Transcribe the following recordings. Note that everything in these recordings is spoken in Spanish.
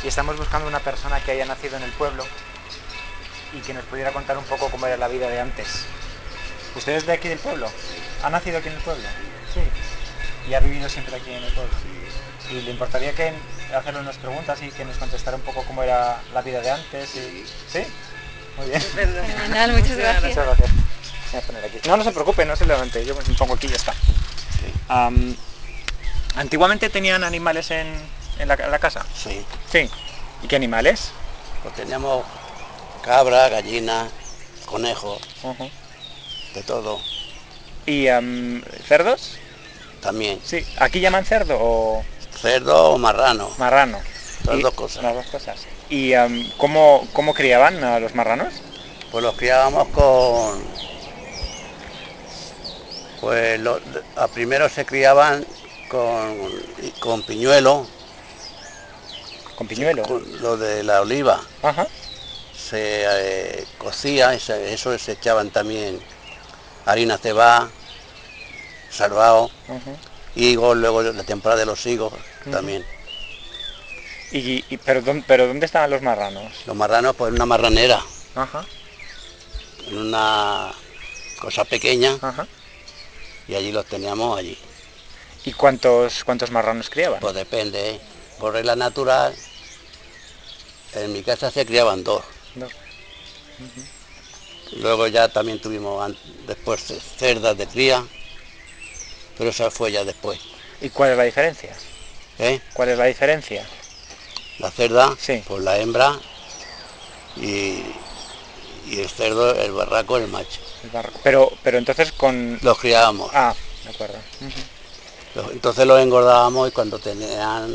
y estamos buscando una persona que haya nacido en el pueblo y que nos pudiera contar un poco cómo era la vida de antes. ¿Usted es de aquí del pueblo? ¿Ha nacido aquí en el pueblo? Sí. ¿Y ha vivido siempre aquí en el pueblo? Sí. ¿Y le importaría que hacerle unas preguntas y que nos contestara un poco cómo era la vida de antes? ¿Sí? Muy bien. Fenomenal, muchas gracias. Muchas gracias. Voy a poner aquí. No, no se preocupe, no se levante, yo me pongo aquí y ya está. Sí. ¿Antiguamente tenían animales en la casa? Sí. Sí. ¿Y qué animales? Pues teníamos cabra, gallina, conejo, de todo. ¿Y cerdos? También. Sí. ¿Aquí llaman cerdo o...? Cerdo o marrano. Marrano. Las Y dos cosas. las dos cosas. ¿Y cómo criaban a los marranos? Pues los criábamos con... Pues a primero se criaban con piñuelo. Con piñuelo. Con lo de la oliva. Ajá. Se cocía, eso se echaban también harina cebada, salvado, higos, luego la temporada de los higos también. ¿Pero dónde estaban los marranos? Los marranos pues en una marranera, Ajá. en una cosa pequeña, Ajá. y allí los teníamos allí. ¿Y cuántos marranos criaban? Pues depende, ¿eh? Por regla natural, en mi casa se criaban dos. No. Luego ya también tuvimos después cerdas de cría, pero esa fue ya después. ¿Y cuál es la diferencia? ¿Eh? ¿Cuál es la diferencia? La cerda, Sí. pues la hembra, y el cerdo, el barraco, el macho. Pero entonces con... Los criábamos. Ah, de acuerdo. Entonces los engordábamos y cuando tenían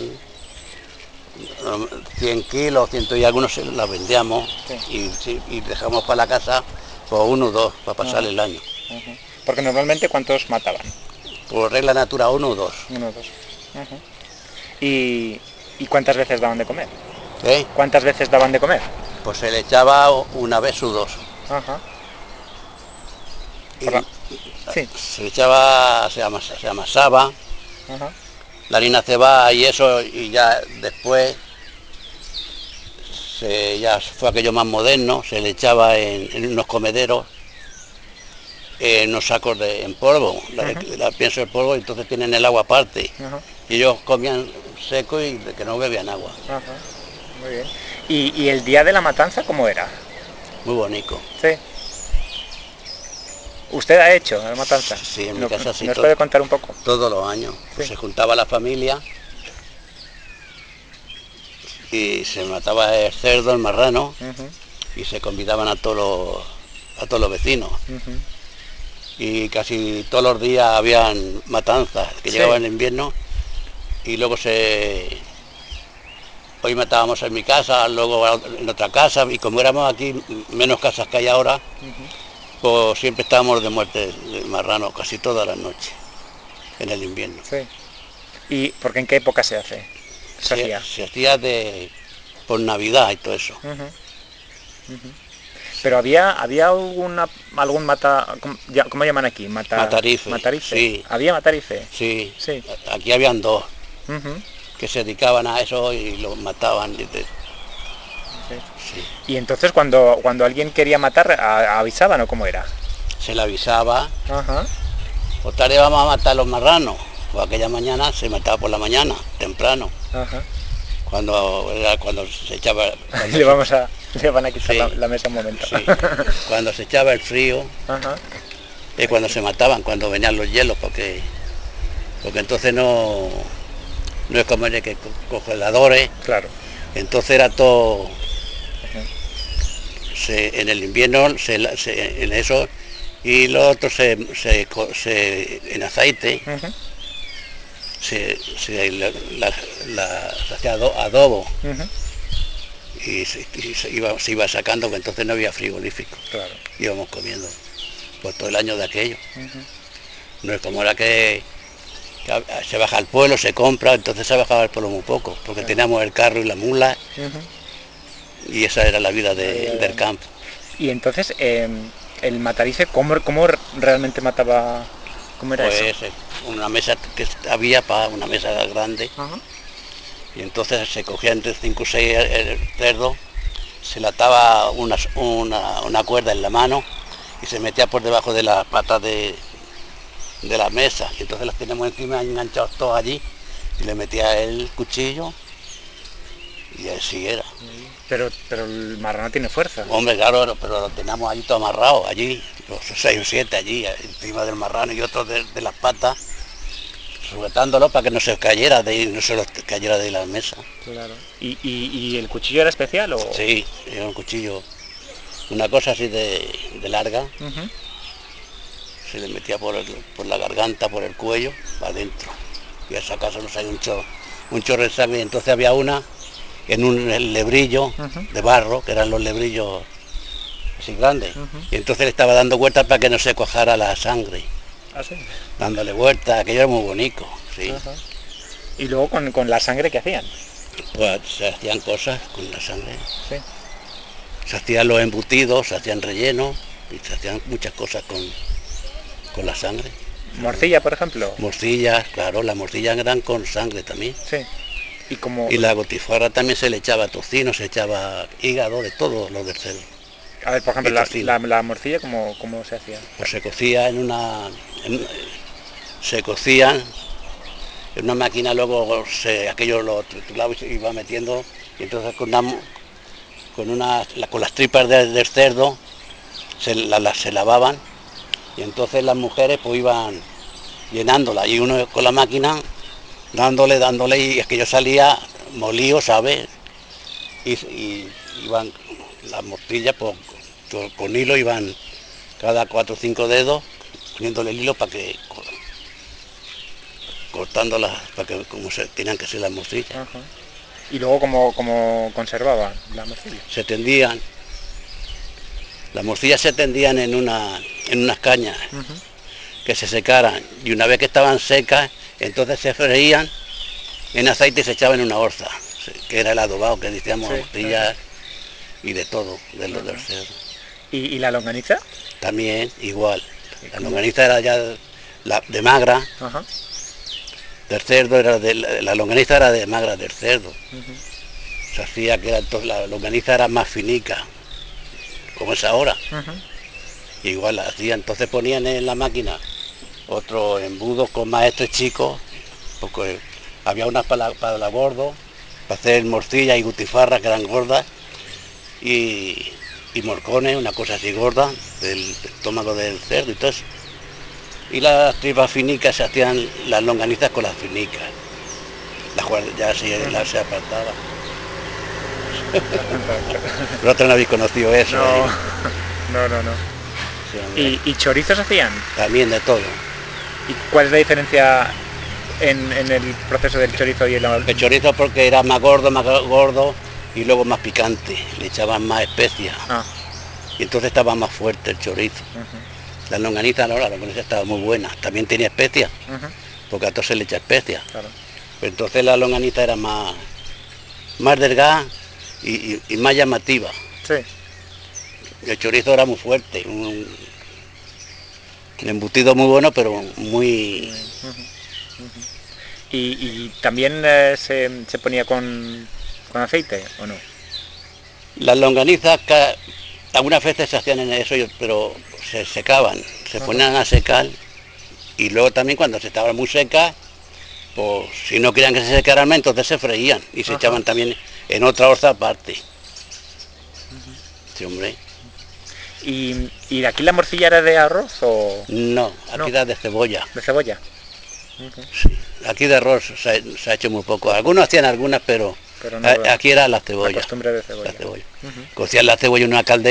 100 kilos, 100 y algunos las vendíamos, sí. y dejamos para la casa por 1 o 2 para pasar el año. Porque normalmente ¿cuántos mataban? Por regla natural 1 o 2. 1 o 2. ¿Y cuántas veces daban de comer? ¿Eh? ¿Cuántas veces daban de comer? Pues se le echaba una vez o dos. Ajá. Y sí. se le echaba, se amasaba, la harina cebada y eso, y ya después ya fue aquello más moderno, se le echaba en unos comederos, en unos sacos en polvo, pienso el polvo, y entonces tienen el agua aparte. Y ellos comían seco y que no bebían agua. Muy bien. ¿Y el día de la matanza cómo era? Muy bonito. Sí. ¿Usted ha hecho la matanza? Sí, en mi casa sí. ¿Nos puede contar un poco? Todos los años. Pues se juntaba la familia y se mataba el cerdo, el marrano, y se convidaban a todos los vecinos. Y casi todos los días habían matanzas, que llegaba el invierno, y luego hoy matábamos en mi casa, luego en otra casa, y como éramos aquí menos casas que hay ahora, pues siempre estábamos de muerte de marrano casi todas las noches, en el invierno. Sí. ¿Y porque en qué época se hace? Se hacía por Navidad y todo eso. Pero había algún ¿cómo llaman aquí? Matarife. Sí. ¿Había matarife? Sí. Sí. Aquí habían dos que se dedicaban a eso y los mataban. Sí. Y entonces cuando alguien quería matar, ¿avisaban o cómo era? Se le avisaba. O tarde vamos a matar a los marranos. O aquella mañana se mataba por la mañana, temprano. Cuando se echaba... Le van a quitar la mesa un momento. Sí. Cuando se echaba el frío, es cuando se mataban, cuando venían los hielos, porque entonces no es como el que congeladores. Claro. Entonces era todo... en el invierno, en eso, y lo otro en aceite, se hacía adobo. Y se iba sacando, que entonces no había frigorífico. Claro. Íbamos comiendo por todo el año de aquello. No es como ahora que se baja al pueblo, se compra, entonces se bajaba al pueblo muy poco, porque teníamos el carro y la mula, y esa era la vida del campo. Y entonces, el matarife, ¿cómo realmente mataba? ¿Cómo era eso? Pues una mesa que había, una mesa grande, Y entonces se cogía entre 5 o 6 cerdos, se le ataba una cuerda en la mano y se metía por debajo de las patas de la mesa. Y entonces las teníamos encima enganchados todos allí y le metía el cuchillo y así era. Pero el marrano tiene fuerza. Hombre, claro, pero lo teníamos allí todo amarrado, allí, los 6 o 7 allí, encima del marrano y otros de las patas, sujetándolo para que no se cayera no se los cayera de la mesa. Claro. ¿Y el cuchillo era especial o...? Sí, era un cuchillo, una cosa así de larga, se le metía por la garganta, por el cuello, para adentro. Y a esa casa nos hay un chorro de sangre, y entonces había una en un lebrillo de barro, que eran los lebrillos así grandes, y entonces le estaba dando vueltas para que no se cuajara la sangre. ¿Ah, sí? Dándole vueltas, aquello era muy bonito, sí. Ajá. Y luego con la sangre que hacían. Pues se hacían cosas con la sangre. Sí. Se hacían los embutidos, se hacían rellenos y se hacían muchas cosas con la sangre. Morcilla, por ejemplo. Morcillas, claro, las morcillas eran con sangre también. Sí. Y como... Y la botifarra también se le echaba tocino, se echaba hígado, de todo lo del cerdo. A ver, por ejemplo, Y tocino. la morcilla, ¿cómo se hacía? Pues se cocía se cocían en una máquina, luego aquello lo trituraba y se iba metiendo, y entonces con las tripas del cerdo se lavaban, y entonces las mujeres pues iban llenándola, y uno con la máquina dándole, y aquello salía molido, ¿sabes? Y iban las mortillas pues, con hilo, iban cada 4 o 5 dedos poniéndole el hilo para que cortándolas para que como se tenían que ser las morcillas. Ajá. Y luego como conservaba la morcilla. Se tendían, las morcillas se tendían en unas cañas que se secaran, y una vez que estaban secas, entonces se freían en aceite y se echaban en una orza, que era el adobado que decíamos, Sí. morcillas y de todo, de los del cerdo. ¿Y la longaniza? También igual, ¿Y la cómo? longaniza era ya de magra, Ajá. del cerdo la longaniza era de magra del cerdo. Se hacía que la longaniza era más finica, como es ahora. Igual la hacía, entonces ponían en la máquina otro embudo con maestres chicos, porque había unas para la gordo, para hacer morcillas y gutifarras que eran gordas, y morcones, una cosa así gorda, del estómago del cerdo y todo eso. Y las tripas finicas se hacían las longanizas con las finicas. Ya se apartaba. Vosotros no habéis conocido eso, No, ¿eh? no. Sí, hombre. ¿Y chorizos hacían? También de todo. ¿Y cuál es la diferencia en el proceso del chorizo y el... El chorizo porque era más gordo y luego más picante. Le echaban más especias. Ah. Y entonces estaba más fuerte el chorizo. La longaniza no, la longaniza estaba muy buena. También tenía especias, porque a todo se le echa especias. Claro. Pero entonces la longaniza era más delgada y más llamativa. Sí. El chorizo era muy fuerte, un embutido muy bueno, pero muy... ¿Y también se ponía con aceite o no? Las longanizas algunas veces se hacían en eso, pero se secaban, se ponían a secar, y luego también cuando se estaban muy secas, pues si no querían que se secaran más, entonces se freían y se echaban también en otra orza aparte. Sí, hombre. ¿Y de aquí la morcilla era de arroz o...? No, aquí No, era de cebolla. de cebolla. Sí. Aquí de arroz se ha hecho muy poco. Algunos hacían algunas, pero Pero no aquí era la la cebolla. costumbre de La cebolla. cebolla. Cocían la cebolla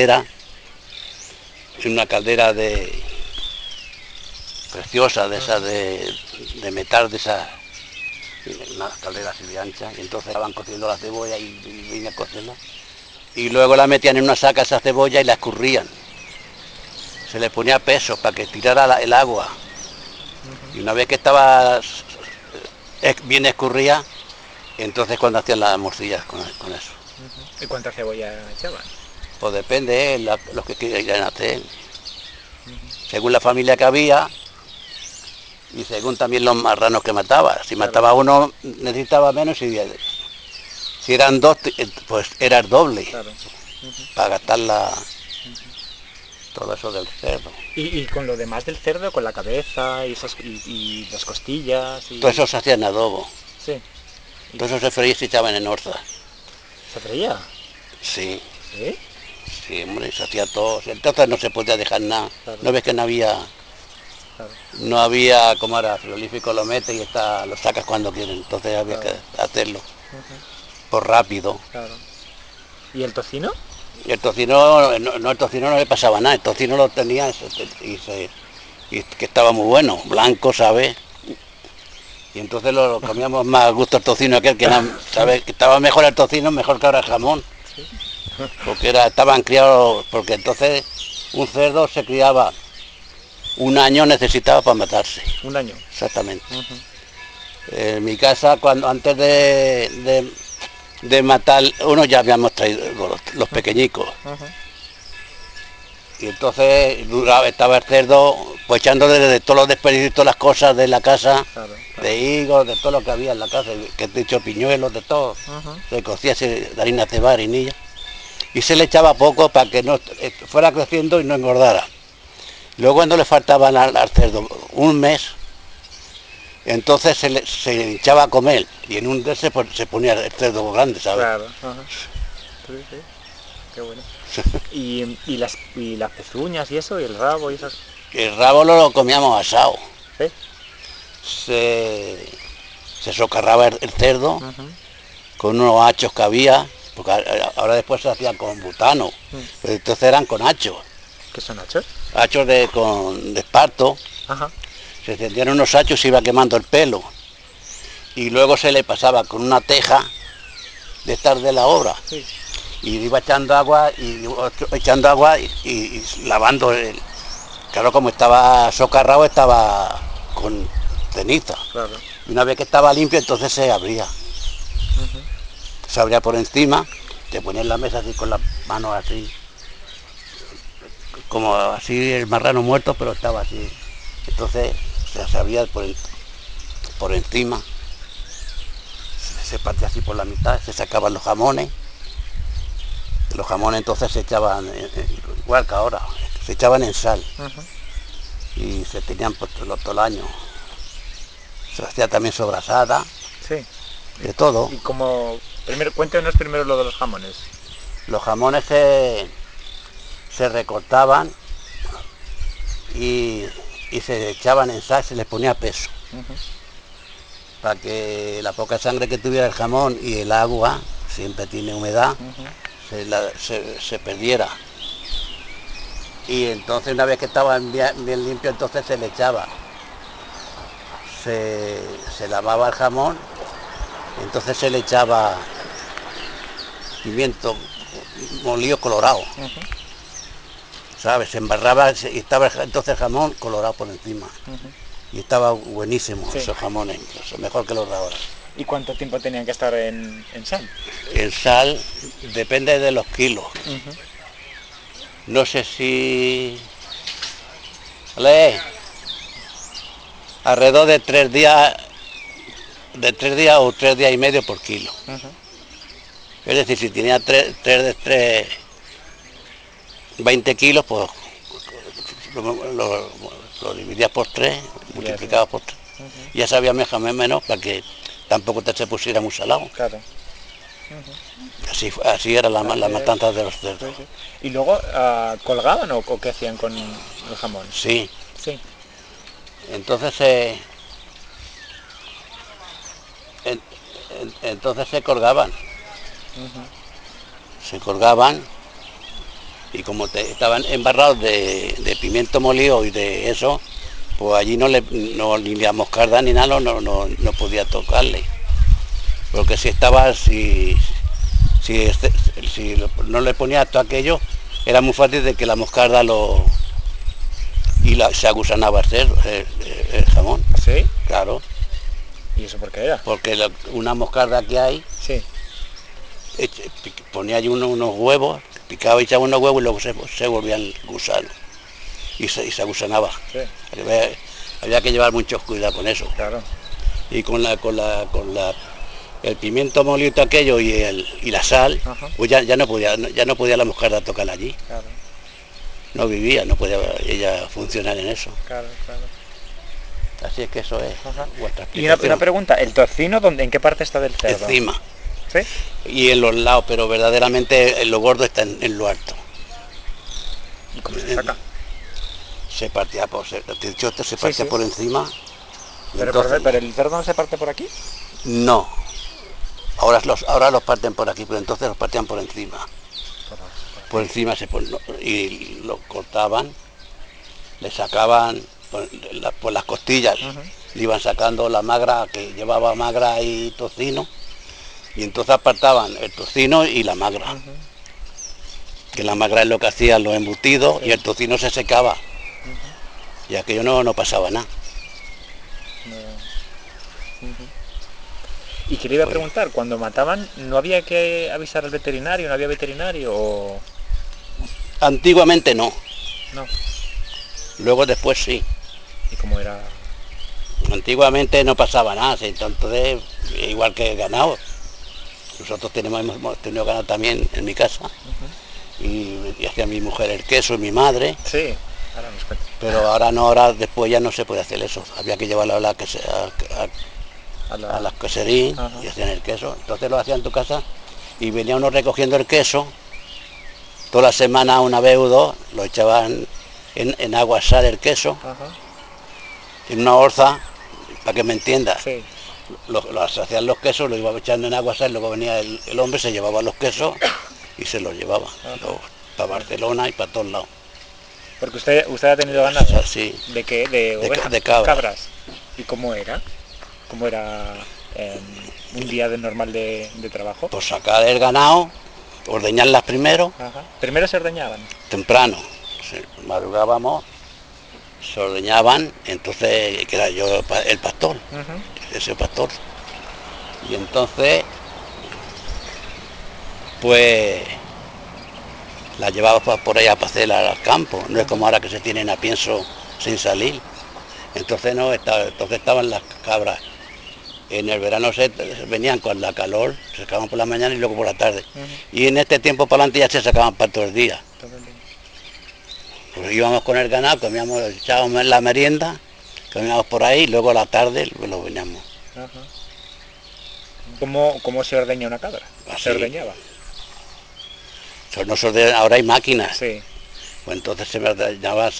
en una caldera de preciosa, de esas de metal, de esas, una caldera así de ancha, y entonces estaban cociendo la cebolla y venía a cocerla. Y luego la metían en una saca esa cebolla y la escurrían. Se le ponía peso para que tirara el agua. Y una vez que estaba bien escurrida, entonces cuando hacían las morcillas con eso. ¿Y cuánta cebolla echaban? Pues depende, los que quieran hacer. Según la familia que había y según también los marranos que mataba. Si Claro. mataba uno necesitaba menos y Si eran dos, pues era el doble, Claro. para gastar todo eso del cerdo. Y con lo demás del cerdo, con la cabeza y las costillas Todo y... eso se hacía en adobo, Sí. todo eso se freía y se echaba en orza. ¿Se freía? Sí, ¿Sí? sí, hombre, se hacía todo. Entonces no se podía dejar nada. Claro. No ves que Claro. no había, como era, frigorífico lo metes y lo sacas cuando quieres. Entonces había Claro. que hacerlo por rápido. Claro. ¿Y el tocino? Y el tocino, el tocino no le pasaba nada, el tocino lo tenía y que estaba muy bueno, blanco, ¿sabes? Y entonces lo comíamos más a gusto el tocino aquel que, ¿sabes? Que estaba mejor el tocino, mejor que ahora el jamón. Sí. Porque estaban criados, porque entonces un cerdo se criaba un año, necesitaba para matarse. Un año. Exactamente. En mi casa, antes de matar uno, ya habíamos traído los pequeñicos. Y entonces estaba el cerdo pues echándole de todos los desperdicios, todas las cosas de la casa, Claro. de higos, de todo lo que había en la casa, que he dicho piñuelos, de todo. Se cocía de harina cebada, harinilla. Y se le echaba poco para que no fuera creciendo y no engordara. Luego cuando le faltaban al cerdo un mes, entonces se le echaba a comer y en un de se ponía el cerdo grande, ¿sabes? Claro. Sí, sí. Qué bueno. Y las pezuñas y eso, y el rabo y esas... El rabo lo comíamos asado. ¿Sí? Se, se socarraba el cerdo con unos hachos que había, porque ahora después se hacían con butano, pero entonces eran con hachos. ¿Qué son hachos? Hachos de esparto. Ajá. Se encendían unos hachos y se iba quemando el pelo. Y luego se le pasaba con una teja de estar de la obra. Sí. Y iba echando agua y lavando claro, como estaba socarrado, estaba con ceniza. Claro. Y una vez que estaba limpio, entonces se abría. Se abría por encima, te ponías en la mesa así con las manos así, como así el marrano muerto, pero estaba así. Entonces se abría por encima, se partía así por la mitad, se sacaban los jamones. Los jamones entonces se echaban, igual que ahora, se echaban en sal y se tenían por todo el año. Se hacía también sobrasada, Sí. de todo. Y como... Primero, cuéntenos primero lo de los jamones. Los jamones se recortaban y, y se echaban en sal, se les ponía peso. Para que la poca sangre que tuviera el jamón y el agua, siempre tiene humedad, se perdiera. Y entonces una vez que estaba bien limpio, entonces se le echaba. Se lavaba el jamón, entonces se le echaba pimiento molido colorado, ¿sabes? Se embarraba y estaba entonces el jamón colorado por encima. Y estaba buenísimo, Sí. esos jamones, incluso mejor que los de ahora. ¿Y cuánto tiempo tenían que estar en sal? El sal depende de los kilos. No sé si... alrededor de 3 días o 3 días y medio por kilo. Es decir, si tenía 20 kilos, pues lo dividías por 3, Ya, sí. multiplicabas por 3. Ya sabía menos para que tampoco te se pusiera muy salado. Claro. Así era la Así es. matanza de los cerdos. Sí, sí. ¿Y luego colgaban o qué hacían con el jamón? Sí, Sí. entonces en- entonces se colgaban y como estaban embarrados de pimiento molido y de eso, pues allí ni la moscarda ni nada no podía tocarle. Porque si no le ponía todo aquello, era muy fácil de que la moscarda se agusanaba el jamón. ¿Sí? Claro, ¿Y eso por qué era? porque una moscarda que hay, Sí. ponía allí unos huevos, picaba y echaba unos huevos y luego se volvían gusanos y se agusanaba. Sí. Había que llevar mucho cuidado con eso. Claro. Y con la el pimiento molido aquello y la sal, Ajá. pues ya no podía la mujer de tocar allí. Claro, No vivía, no podía ella funcionar en eso. claro, claro. Así es que eso es Ajá. vuestra Y una explicación. pregunta, ¿el tocino en qué parte está del cerdo? Encima ¿Sí? y en los lados, pero verdaderamente en lo gordo está en lo alto. ¿Y cómo se saca? Se partía por, se Sí, partía sí. por encima y Pero, entonces pero el cerdo no se parte por aquí. no. Ahora los parten por aquí, pero entonces los partían por encima. Por Aquí. encima y lo cortaban, le sacaban por las costillas, Ajá. le iban sacando la magra, que llevaba magra y tocino, y entonces apartaban el tocino y la magra, Ajá. que la magra es lo que hacían los embutidos y Sí. el tocino se secaba, Ajá. y aquello no pasaba nada. No. Ujú. Y que le iba a Pues preguntar, cuando mataban, ¿no había que avisar al veterinario? ¿No había veterinario? ¿O antiguamente no, no? luego después sí. ¿Y cómo era? Antiguamente no pasaba nada, entonces igual que ganado. Nosotros hemos tenido ganado también en mi casa Ujú. y hacía mi mujer el queso y mi madre, Sí, ahora nos cuenta. pero ahora no, ahora después ya no se puede hacer eso. Había que llevarlo A a la... las queserías Ajá. y hacían el queso. Entonces lo hacían en tu casa y venía uno recogiendo el queso, toda la semana una vez o dos, lo echaban en agua sal el queso, Ajá. en una orza, para que me entiendas. Sí. Hacían los quesos, lo iba echando en agua sal, luego venía el hombre, se llevaba los quesos y se los llevaba Ajá. para Claro. Barcelona y para todos lados. Porque usted ha tenido ganado. Así, ¿De qué? ¿De ovejas? de cabra. Cabras. ¿Y cómo era? ¿Cómo era un día de normal de trabajo? Por sacar el ganado, ordeñarlas primero, Ajá. Primero se ordeñaban. temprano. Madrugábamos, se ordeñaban, entonces, que era yo el pastor, Ujú. ese pastor. Y entonces, pues, la llevaba por ahí a pasear al campo. No es Ajá. como ahora que se tienen a pienso sin salir. Entonces no, entonces estaban las cabras. En el verano venían con la calor, se sacaban por la mañana y luego por la tarde. Ujú. Y en este tiempo para adelante ya se sacaban para todo el día. Todo el día. Pues íbamos con el ganado, comíamos, echábamos la merienda, comíamos por ahí, y luego a la tarde lo veníamos. Ajá. ¿Cómo se ordeña una cabra? Se Así. ordeñaba. Ahora hay máquinas. Sí. Pues entonces se me ordeñaba,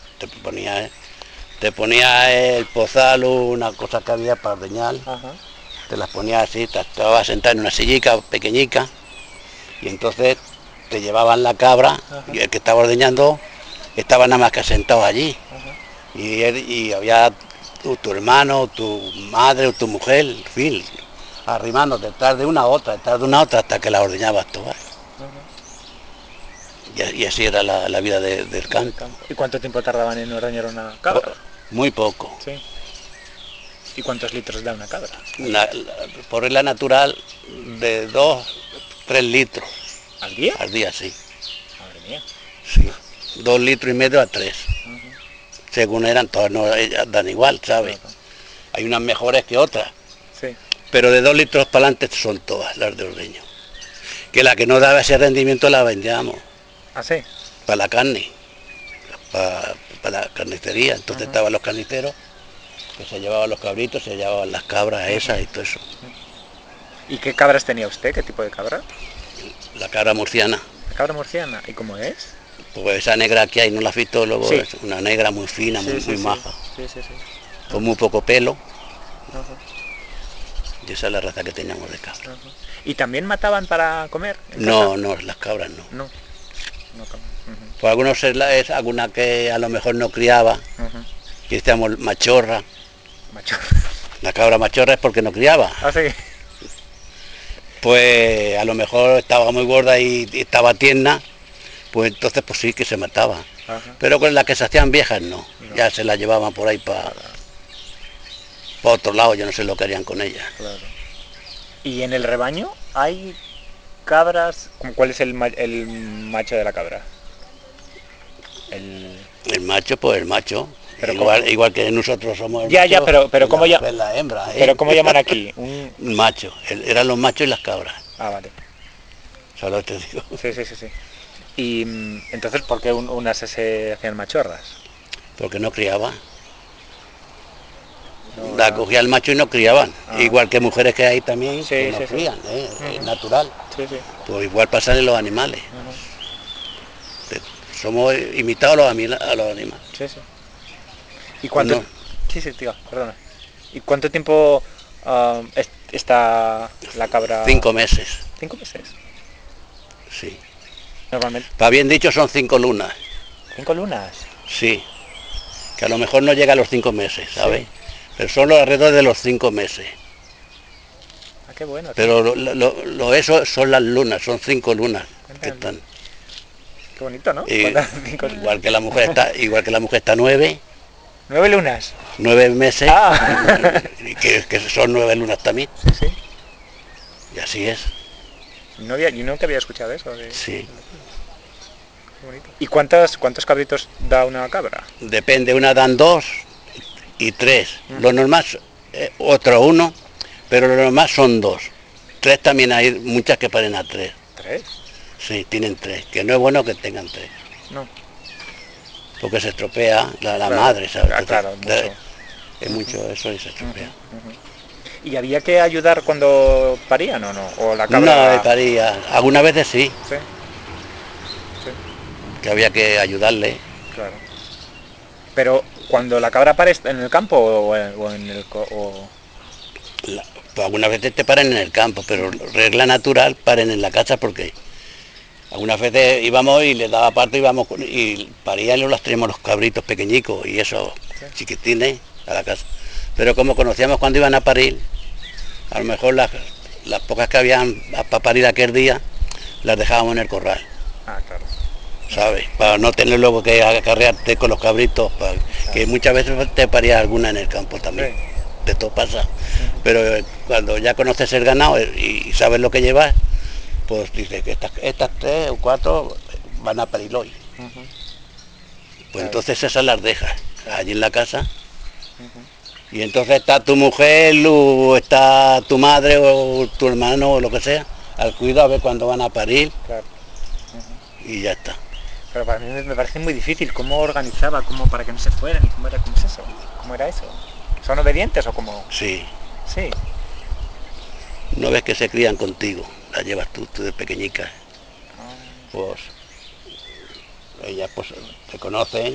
te ponía el pozal, una cosa que había para ordeñar, Ajá. te las ponías así, te estabas sentado en una sillica pequeñica y entonces te llevaban la cabra Ajá. y el que estaba ordeñando estaba nada más que sentado allí. Ajá. Y había tu hermano, tu madre o tu mujer, en fin, arrimando detrás de una a otra, detrás de una a otra, hasta que la ordeñabas todas. Ajá. Y así era la vida del Del campo. campo. ¿Y cuánto tiempo tardaban en ordeñar una Po- cabra? Muy poco. Sí. ¿Y cuántos litros da una cabra? Por regla natural, de 2, 3 litros ¿Al día? al día, sí. Madre mía. Sí. 2,5 litros a 3. Ajá. Según eran, todas no ellas dan igual, ¿sabes? Claro. Hay unas mejores que otras. Sí. Pero de 2 litros para adelante son todas las de ordeño. Que la que no daba ese rendimiento la vendíamos ¿Ah, sí? para la carne, para la carnicería. Entonces Ajá. estaban los carniceros que se llevaban los cabritos, se llevaban las cabras Ajá. esas y todo eso. ¿Y qué cabras tenía usted? ¿Qué tipo de cabra? La cabra murciana, La cabra murciana. ¿Y cómo es? pues esa negra que hay, no la has visto luego, Sí. es una negra muy fina, Sí, sí, muy sí. maja, Sí, sí, sí. con Ajá. muy poco pelo, Ajá. y esa es la raza que teníamos de cabra. Ajá. ¿Y también mataban para comer en casa? No, no, las cabras no. No. No comen. Ujú. Pues algunos es alguna que a lo mejor no criaba, Ujú. que decíamos machorra. Macho. La cabra machorra es porque no criaba. Ah, sí. Pues a lo mejor estaba muy gorda y estaba tierna, pues entonces pues sí que se mataba. Ajá. Pero con las que se hacían viejas no, No. ya se las llevaban por ahí para Para... otro lado, yo no sé lo que harían con ellas. Claro. ¿Y en el rebaño hay cabras? ¿Cuál es el macho de la cabra? El... El macho, pues el macho, Pero igual que nosotros somos el ya, macho, pero y ¿cómo la mujer la hembra, pero ¿cómo llaman aquí? Macho, eran los machos y las cabras, Ah, vale. solo te digo. Sí, sí, sí, sí. Y entonces, ¿por qué unas se hacían machorras? Porque no criaban. No, La cogía el macho y no criaban. Ah. Igual que mujeres que hay también Sí, que no sí, sí. crían, es natural. Sí, sí. Pues igual pasan en los animales. Somos imitados a los animales. Sí, sí. ¿Y Pues cuánto? no, Sí, sí, tío, perdona. ¿Y cuánto tiempo está la cabra? 5 meses, 5 meses. sí. Normalmente. Para bien dicho son 5 lunas, 5 lunas. sí. Que a lo mejor no llega a los 5 meses, ¿sabes? Sí. Pero son los alrededor de los 5 meses. Ah, qué bueno, tío. Pero eso son las lunas, son 5 lunas que Cuéntame. están. Qué bonito, ¿no? Y, ¿Cuántas? Cinco. igual que la mujer está 9 lunas. 9 meses, Ah. que son 9 lunas también. Sí, sí. Y así es, Yo nunca había escuchado eso. sí. Qué bonito. ¿Y cuántos cabritos da una cabra? Depende, una dan 2 y 3. Lo normal, otro 1, pero lo normal son 2. 3 también hay muchas que paren a 3. 3. Sí, tienen 3, que no es bueno que tengan 3, No. porque se estropea la Claro. madre, ¿sabes? Ah, Entonces, claro, mucho. es mucho eso y se estropea. ¿Y había que ayudar cuando parían o no? ¿O la No, cabra? paría, algunas veces sí, Sí, sí, que había que ayudarle. claro. Pero cuando la cabra pare en el campo o en el... Pues algunas veces te paren en el campo, pero regla natural paren en la casa porque algunas veces íbamos y les daba parto y parían y las traíamos los cabritos pequeñicos y esos Sí. chiquitines a la casa. Pero como conocíamos cuando iban a parir, a lo mejor las pocas que habían para parir aquel día, las dejábamos en el corral, Ah, claro. ¿sabes? Para no tener luego que acarrearte con los cabritos, que muchas veces te paría alguna en el campo también. Sí. De todo pasa. Pero cuando ya conoces el ganado y sabes lo que llevas, pues dices que estas 3 o 4 van a parir hoy. Pues Claro. entonces esas las dejas allí en la casa. Y entonces está tu mujer o está tu madre o tu hermano o lo que sea, al cuidado a ver cuándo van a parir Claro. y ya está. Pero para mí me parece muy difícil cómo organizaba, cómo para que no se fueran y cómo es eso. ¿Cómo era eso? ¿Son obedientes o cómo? Sí, Sí. no ves que se crían contigo, las llevas tú de pequeñica, pues ellas pues te conocen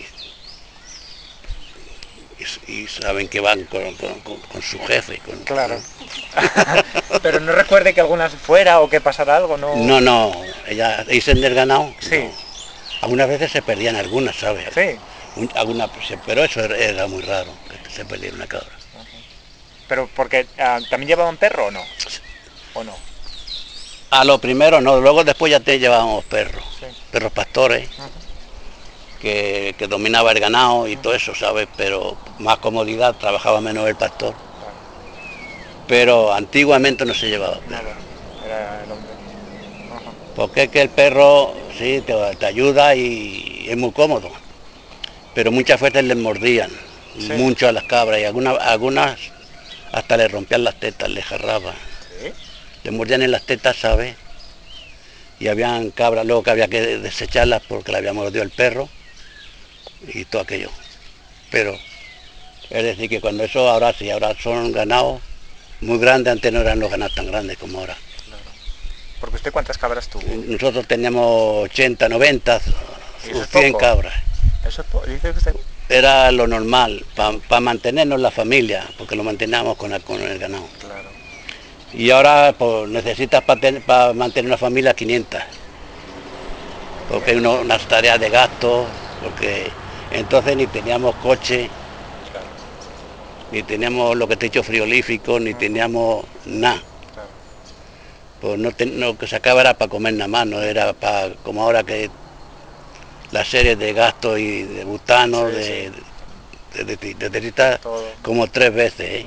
y saben que van con su jefe. Claro. Pero no recuerde que alguna se fuera o que pasara algo, ¿no? No, no, ellas dicen del ganado, no. Sí, Algunas veces se perdían algunas, ¿sabes? sí. Pero eso era muy raro, que se perdiera una cabra. Pero porque también llevaban perro o no. ¿O no? A lo primero no, luego después ya te llevábamos Sí. perros pastores, que dominaba el ganado y todo eso, ¿sabes? Pero más comodidad, trabajaba menos el pastor. Claro. Pero antiguamente no se llevaba perro. Nada. Era el hombre. Porque es que el perro, sí, te ayuda y es muy cómodo. Pero muchas veces les mordían, Sí. mucho a las cabras, y algunas hasta le rompían las tetas, le jarraban. Sí. Le mordían en las tetas, ¿sabes? Y habían cabras luego que había que desecharlas porque le había mordido el perro y todo aquello. Pero es decir que cuando eso ahora sí, ahora son ganados muy grandes, antes no eran los ganados tan grandes como ahora. Claro. Porque usted cuántas cabras tuvo. Nosotros teníamos 80, 90 ¿Y eso o es 100 poco? cabras. Eso es poco. Dice usted. Era lo normal, para mantenernos la familia, porque lo manteníamos con el ganado. Claro. Y ahora pues, necesitas para mantener una familia 500, porque hay unas tareas de gasto, porque entonces ni teníamos coche, Claro. ni teníamos lo que te he dicho frigorífico, ni teníamos nada. Claro. Pues no que sacaba era para comer nada más, no era para como ahora que las series de gastos y de butano, Sí, sí. necesitas Todo. como 3 veces, ¿eh?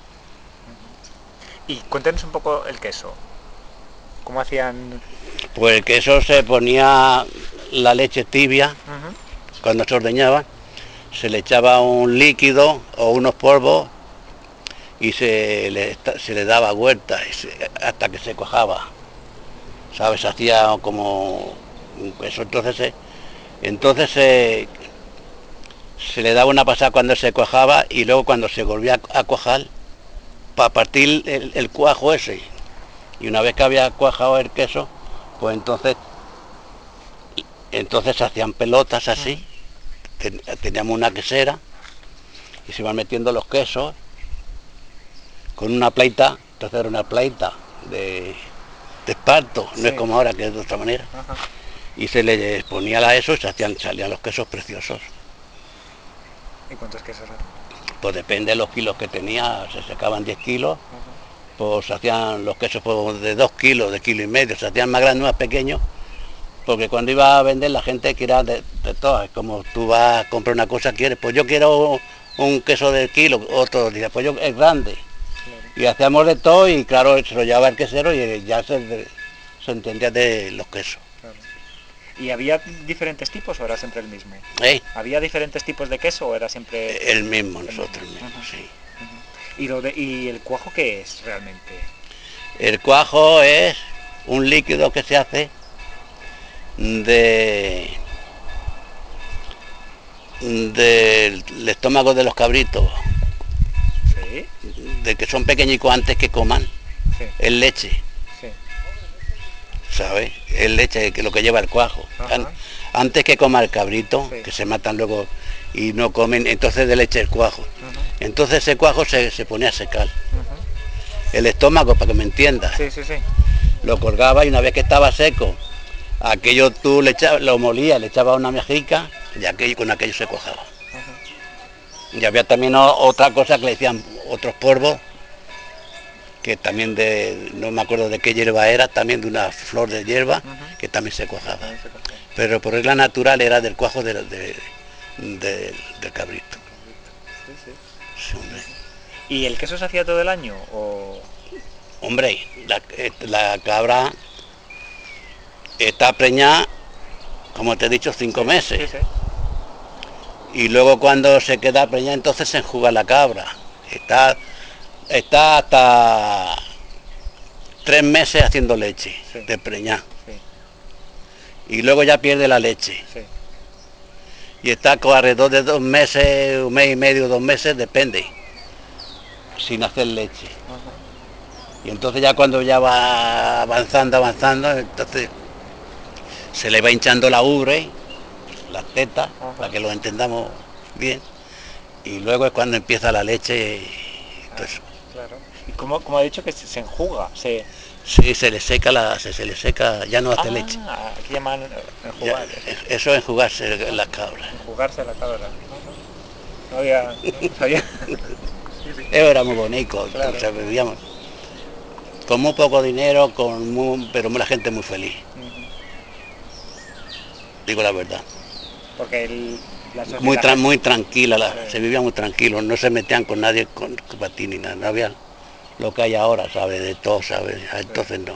Y cuéntenos un poco el queso. ¿Cómo hacían? Pues el queso se ponía la leche tibia Ujú. cuando se ordeñaba se le echaba un líquido o unos polvos y se le daba vuelta hasta que se cuajaba, ¿sabes? Hacía como eso, entonces se le daba una pasada cuando se cuajaba y luego cuando se volvía a cuajar, para partir el cuajo ese. Y una vez que había cuajado el queso, pues entonces se hacían pelotas así, teníamos una quesera y se iban metiendo los quesos con una pleita, entonces era una pleita de esparto, no es como ahora que es de otra manera. Ajá. Y se le ponía a eso y salían los quesos preciosos. ¿Y cuántos quesos eran? Pues depende de los kilos que tenía, se sacaban 10 kilos, pues se hacían los quesos pues, de 2 kilos, de kilo y medio, se hacían más grandes, más pequeños, porque cuando iba a vender la gente quería de todas, como tú vas a comprar una cosa, quieres, pues yo quiero un queso de kilo, otro dice, pues yo es grande. Claro. Y hacíamos de todo y claro, se lo llevaba el quesero y ya se entendía de los quesos. Claro. ¿Y había diferentes tipos o era siempre el mismo? ¿Había diferentes tipos de queso o era siempre el mismo? Nosotros mismo, sí. ¿Y el cuajo qué es realmente? El cuajo es un líquido que se hace del estómago de los cabritos. ¿Sí? De que son pequeñicos antes que coman. Sí. Es leche. Sí. ¿Sabes? Es leche, que lo que lleva el cuajo. Antes que coma el cabrito, sí, que se matan luego y no comen, entonces de leche el cuajo. Entonces ese cuajo se pone a secar. El estómago, para que me entiendas. Sí, sí, sí. Lo colgaba y una vez que estaba seco, aquello tú lo molías, le echabas una mejica y con aquello se cuajaba. Y había también otra cosa que le decían otros polvos, que también no me acuerdo de qué hierba era, también de una flor de hierba, que también se cuajaba. Pero por regla natural era del cuajo del cabrito. Sí, sí. Sí, hombre. ¿Y el queso se hacía todo el año? O... Hombre, la cabra está preñada, como te he dicho, 5 meses. Sí, sí. Y luego cuando se queda preñada, entonces se enjuga la cabra. Está hasta 3 meses haciendo leche, sí, de preñada. Sí. Y luego ya pierde la leche. Sí. Y está alrededor de 2 meses, 1 mes y medio, 2 meses, depende, sin hacer leche. Y entonces ya cuando ya va avanzando, entonces se le va hinchando la ubre, las tetas, para que lo entendamos bien. Y luego es cuando empieza la leche. Entonces, claro. ¿Y cómo ha dicho que se enjuga? Sí, se le seca, ya no hace leche. Aquí llaman enjugar. Eso es enjugarse las cabras. Enjugarse la cabra. No había... No sabía. Sí. Eso era muy bonito, claro. Entonces vivíamos con muy poco dinero, pero la gente muy feliz. Digo la verdad. Porque la sociedad... Muy tranquila, se vivía muy tranquilo, no se metían con nadie con patín ni nada, no había lo que hay ahora, ¿sabes? De todo, ¿sabes? Entonces no.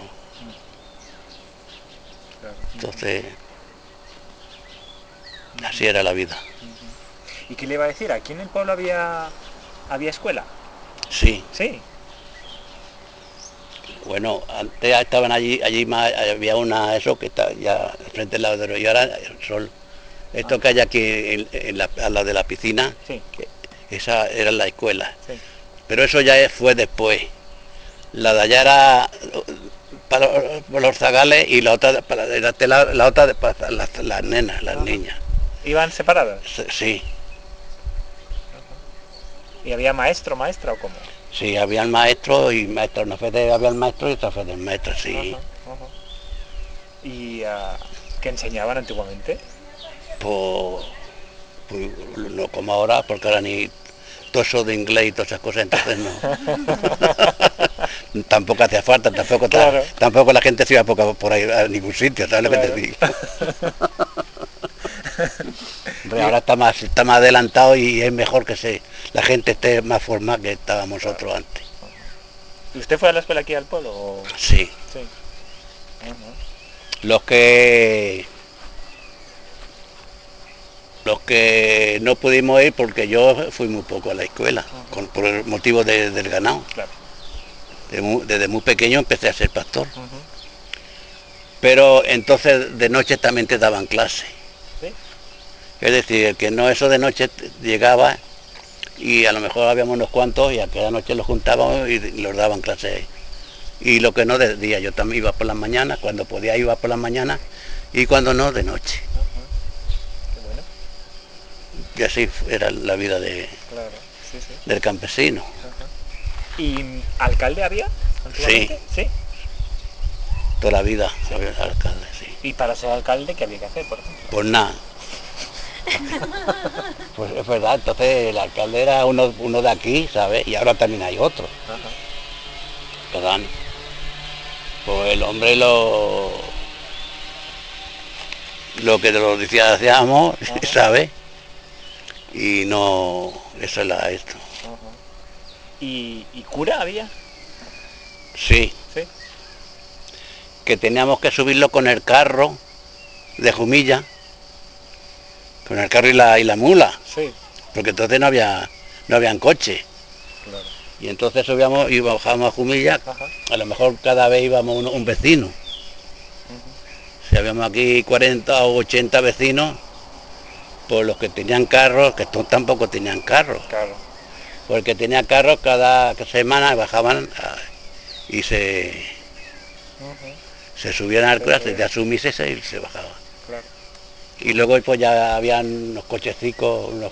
Entonces, así era la vida. ¿Y qué le iba a decir? ¿Aquí en el pueblo había escuela? Sí. Sí. Bueno, antes estaban allí más, había una, eso que está ya frente al lado de y ahora son esto que hay aquí a la de la piscina, sí, esa era la escuela. Sí. Pero eso ya fue después. La de allá era para los zagales y la otra para la otra para las nenas, las niñas. ¿Iban separadas? Sí. ¿Y había maestra o cómo? Sí, había el maestro y maestro, una fe había el maestro y otra fe del maestro, sí. ¿Y qué enseñaban antiguamente? Pues no como ahora, porque ahora ni todo eso de inglés y todas esas cosas, entonces no. Tampoco hacía falta, Claro. tampoco la gente se iba por ahí a ningún sitio, ¿sabes lo que te digo? Hombre, ahora está más adelantado y es mejor que la gente esté más formada que estábamos nosotros antes. ¿Y usted fue a la escuela aquí al pueblo? O... Sí. Sí. Los que Los que no pudimos ir porque yo fui muy poco a la escuela, por el motivo del ganado. Claro. Desde muy pequeño empecé a ser pastor. Pero entonces de noche también te daban clase. ¿Sí? Es decir, el que no eso de noche llegaba y a lo mejor habíamos unos cuantos y aquella noche los juntábamos y los daban clase. Y lo que no de día, yo también iba por las mañanas, cuando podía iba por las mañanas y cuando no de noche. Qué bueno. Y así era la vida Claro, sí, sí. del campesino. ¿Y alcalde había Sí, antiguamente? Sí. toda la vida Sí. había alcalde, sí. ¿Y para ser alcalde qué había que hacer, por ejemplo? Pues nada. Pues es verdad, entonces el alcalde era uno de aquí, ¿sabes? Y ahora también hay otro. ¿Verdad? Pues el hombre lo que nos decía hacíamos, ¿sabes? Y no, eso era esto. ¿Y cura había? Sí, Sí. que teníamos que subirlo con el carro de Jumilla, con el carro y la mula, Sí. porque entonces no habían coche. Claro. Y entonces subíamos y bajábamos a Jumilla, a lo mejor cada vez íbamos un vecino. Si habíamos aquí 40 o 80 vecinos, pues los que tenían carros, que tampoco tenían carros. Claro. Porque tenía carros cada semana bajaban y se subían al coche, de asumirse y se bajaba. Claro. Y luego pues ya habían unos cochecicos, unos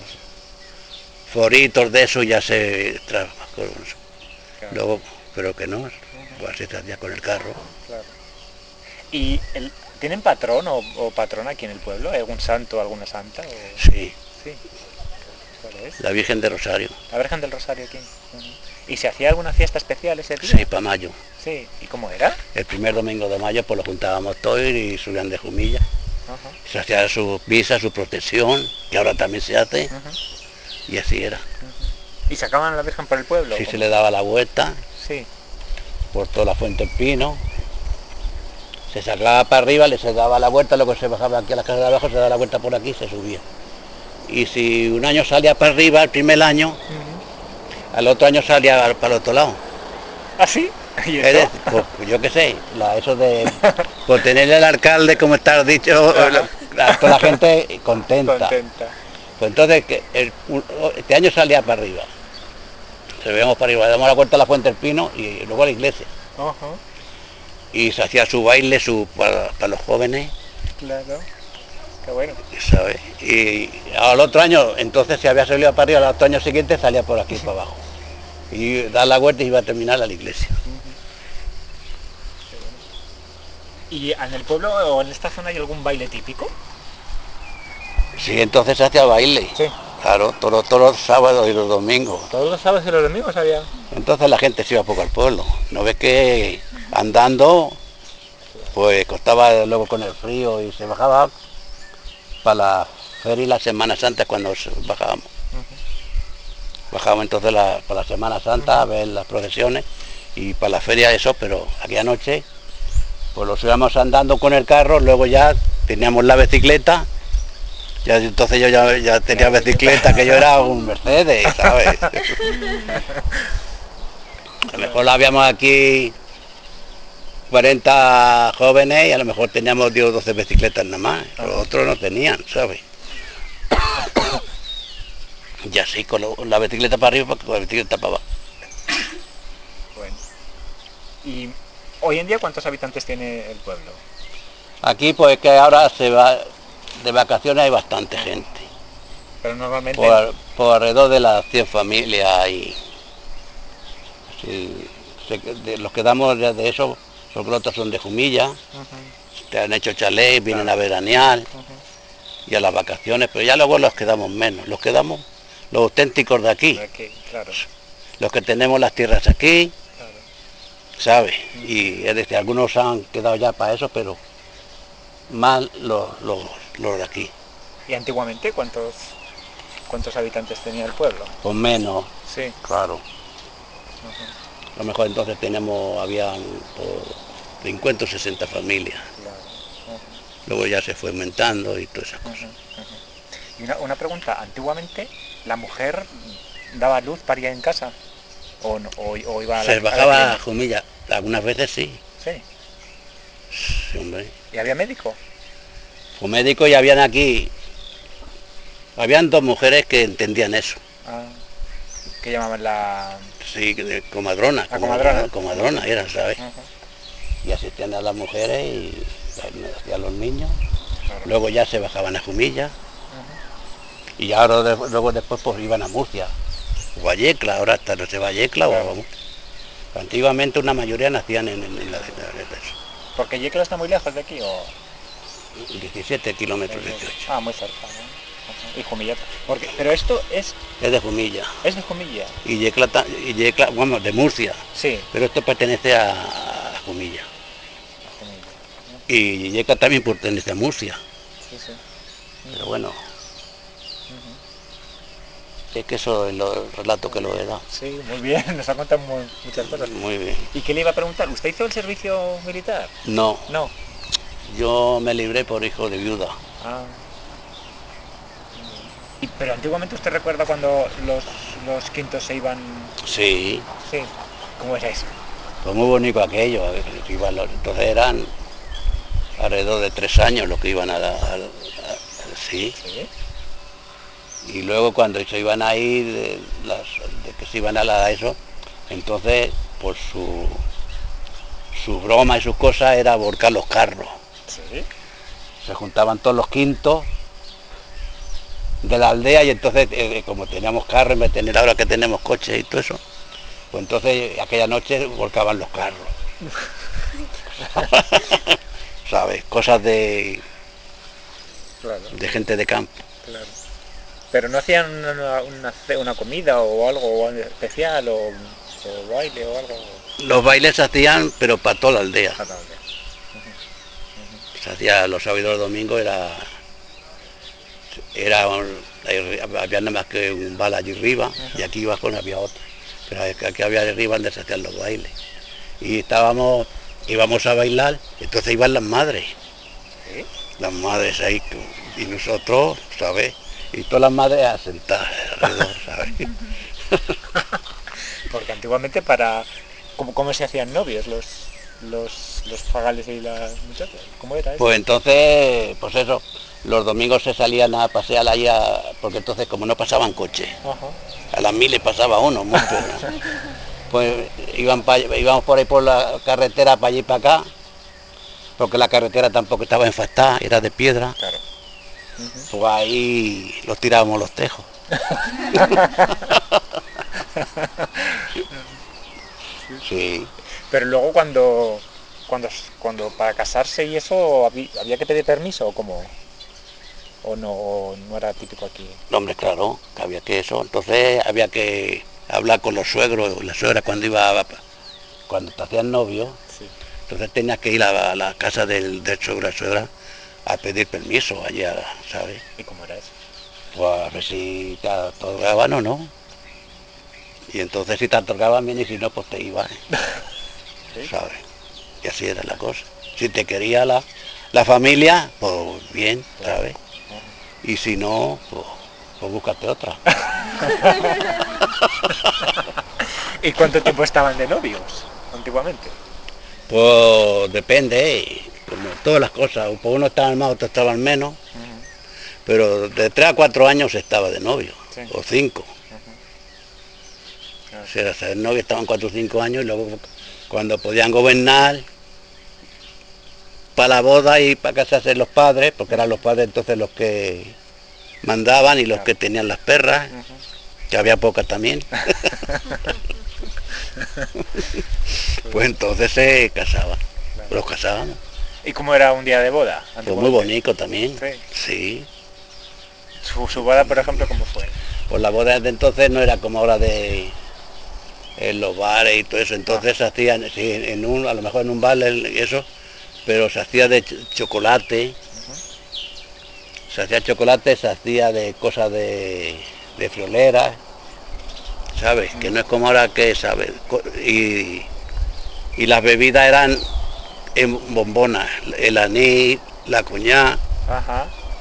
foritos de eso, ya se trabajó. Claro. Luego, pero que no, pues así se hacía con el carro. Claro. ¿Y tienen patrón o patrona aquí en el pueblo? ¿Hay algún santo o alguna santa? Sí, Sí. ¿Cuál es? la Virgen de Rosario. La Virgen del Rosario aquí. ¿Y se hacía alguna fiesta especial ese día? Sí, para mayo. Sí. ¿Y cómo era? El primer domingo de mayo pues lo juntábamos todos y subían de Jumilla. Se hacía su misa, su procesión, que ahora también se hace, y así era. ¿Y sacaban a la Virgen por el pueblo? Sí, ¿Cómo? se le daba la vuelta Sí. por toda la Fuente del Pino, se sacaba para arriba, le se daba la vuelta, luego se bajaba aquí a la casa de abajo, se daba la vuelta por aquí y se subía. Y si un año salía para arriba, el primer año, al otro año salía para el otro lado. ¿Ah, sí? ¿Y Es eso? decir, pues, yo qué sé, eso de por tener el alcalde, como está dicho, toda la gente contenta. Contenta. Pues entonces, este año salía para arriba. Se veíamos para arriba, damos la vuelta a la Fuente del Pino y luego a la iglesia. Y se hacía su baile para los jóvenes, Claro. Qué bueno. ¿sabes? Y al otro año, entonces se había salido para arriba, al otro año siguiente salía por aquí para abajo. Y dar la vuelta y iba a terminar a la iglesia. Qué bueno. ¿Y en el pueblo o en esta zona hay algún baile típico? Sí, entonces se hacía baile. Sí. Claro, todos los sábados y los domingos. Todos los sábados y los domingos había. Entonces la gente se iba poco al pueblo. ¿No ves que andando, pues costaba luego con el frío y se bajaba para la feria y la Semana Santa cuando bajábamos? Bajábamos entonces para la Semana Santa a ver las procesiones y para la feria eso, pero aquella noche pues los íbamos andando con el carro, luego ya teníamos la bicicleta, ya entonces yo ya tenía bicicleta, que yo era un Mercedes, ¿sabes? A lo mejor la habíamos aquí 40 jóvenes y a lo mejor teníamos 10 o 12 bicicletas nada más, los otros no tenían, ¿sabes? Y así con la bicicleta para arriba, con la bicicleta para abajo. Bueno. ¿Y hoy en día cuántos habitantes tiene el pueblo? Aquí pues que ahora se va de vacaciones, hay bastante gente. Pero normalmente... Por alrededor de las 100 familias y sí, los que damos de eso, porque los otros son de Jumilla, te han hecho chalet, vienen a veranear y a las vacaciones, pero ya luego los quedamos menos, los quedamos los auténticos de aquí, Aquí, claro. los que tenemos las tierras aquí, Claro. ¿sabes? Y es decir, algunos han quedado ya para eso, pero más los de aquí. ¿Y antiguamente cuántos habitantes tenía el pueblo? Con menos, Sí. claro. A lo mejor entonces habían por 50 o 60 familias. Claro. Luego ya se fue aumentando y todas esas cosas. Y una pregunta, antiguamente la mujer daba luz, paría en casa o iba Se a la bajaba a clínica. Jumilla, algunas veces sí, Sí. sí, hombre. ¿Y había médico? Fue médico y habían dos mujeres que entendían eso. Ah, que llamaban Sí, de comadrona, la comadrona. comadrona eran, ¿sabes? Ajá, Y asistían a las mujeres y hacían los niños. claro. Luego ya se bajaban a Jumilla Ajá. y ahora luego después pues iban a Murcia o a Yecla, ahora hasta no se va a Yecla o Claro. a... Antiguamente una mayoría nacían en la de eso. ¿Porque Yecla está muy lejos de aquí o...? 17 kilómetros, 18. Ah, muy cerca, ¿no? Ajá. Y Jumilla. Pero esto Es de Jumilla. es de Jumilla. Y Yecla, bueno, de Murcia. Sí, Pero esto pertenece a Jumilla. a Jumilla. Y Yecla también pertenece a Murcia. Sí, sí. Pero bueno, es que eso es el relato que lo he dado. Sí, muy bien, nos ha contado muchas cosas. Muy bien. ¿Y qué le iba a preguntar? ¿Usted hizo el servicio militar? No, No. yo me libré por hijo de viuda. Ah. Pero antiguamente usted recuerda cuando los quintos se iban... Sí, Sí. ¿Cómo era eso? fue muy bonito aquello. Entonces eran alrededor de 3 años los que iban sí. Sí. Y luego cuando se iban a ir, de que se iban a eso, entonces pues su broma y sus cosas era volcar los carros. Sí. Se juntaban todos los quintos de la aldea y entonces como teníamos carros en vez de tener ahora que tenemos coches y todo eso, pues entonces aquella noche volcaban los carros. ¿Sabes? Cosas Claro, de gente de campo. claro. Pero no hacían una comida o algo especial o baile o algo Los bailes se hacían, pero para toda la aldea. para la aldea. Se hacía los sábados y los domingos, había nada más que un bar allí arriba y aquí abajo no había otro. Pero aquí había arriba donde se hacían los bailes. Y íbamos a bailar, entonces iban Sí. las madres ahí, y nosotros, ¿sabes? Y todas las madres a sentar alrededor, ¿sabes? Porque antiguamente ¿Cómo se hacían novios los zagales y las muchachas? ¿Cómo era eso? Pues entonces, pues eso, los domingos se salían a pasear allá, porque entonces como no pasaban coches, Ajá. a las 1000 pasaba uno, mucho, ¿no? Pues íbamos por ahí por la carretera para allí y para acá, porque la carretera tampoco estaba enfastada, era de piedra, Claro. pues ahí los tirábamos los tejos. Sí, Pero luego cuando para casarse y eso había que pedir permiso o cómo o no era típico aquí. no, hombre, claro, que había que eso, entonces había que hablar con los suegros, la suegra cuando te hacían novio, Sí. entonces tenías que ir a la casa del suegro, suegra, a pedir permiso allá, ¿sabes? ¿Y cómo era eso? Pues a ver si te otorgaban o no. Y entonces si te otorgaban bien y si no, pues te ibas, Sí. ¿sabes? Y así era la cosa. Si te quería la familia, pues bien, Claro. ¿sabes? Y si no, pues búscate otra. ¿Y cuánto tiempo estaban de novios antiguamente? Pues depende, como todas las cosas, pues uno estaba más, otro estaban menos, pero de 3 a 4 años se estaba de novio, Sí. o 5. Claro. O sea, ser novio estaban 4 o 5 años y luego cuando podían gobernar para la boda y para casarse los padres, porque eran los padres entonces los que mandaban y los Claro. que tenían las perras, que había pocas también, pues entonces se casaban, Claro. los casábamos. ¿Y cómo era un día de boda Pues muy antiguamente? bonito también, Sí. sí. Su boda, por ejemplo, ¿cómo fue? Pues la boda de entonces no era como ahora en los bares y todo eso, Ajá. entonces se hacían, sí, a lo mejor en un bar y eso, pero se hacía de chocolate, se hacía chocolate, se hacía de cosas de frioleras, ¿sabes? Que no es como ahora que, ¿sabes? Y las bebidas eran en bombonas, el anís, la coñac, Ajá.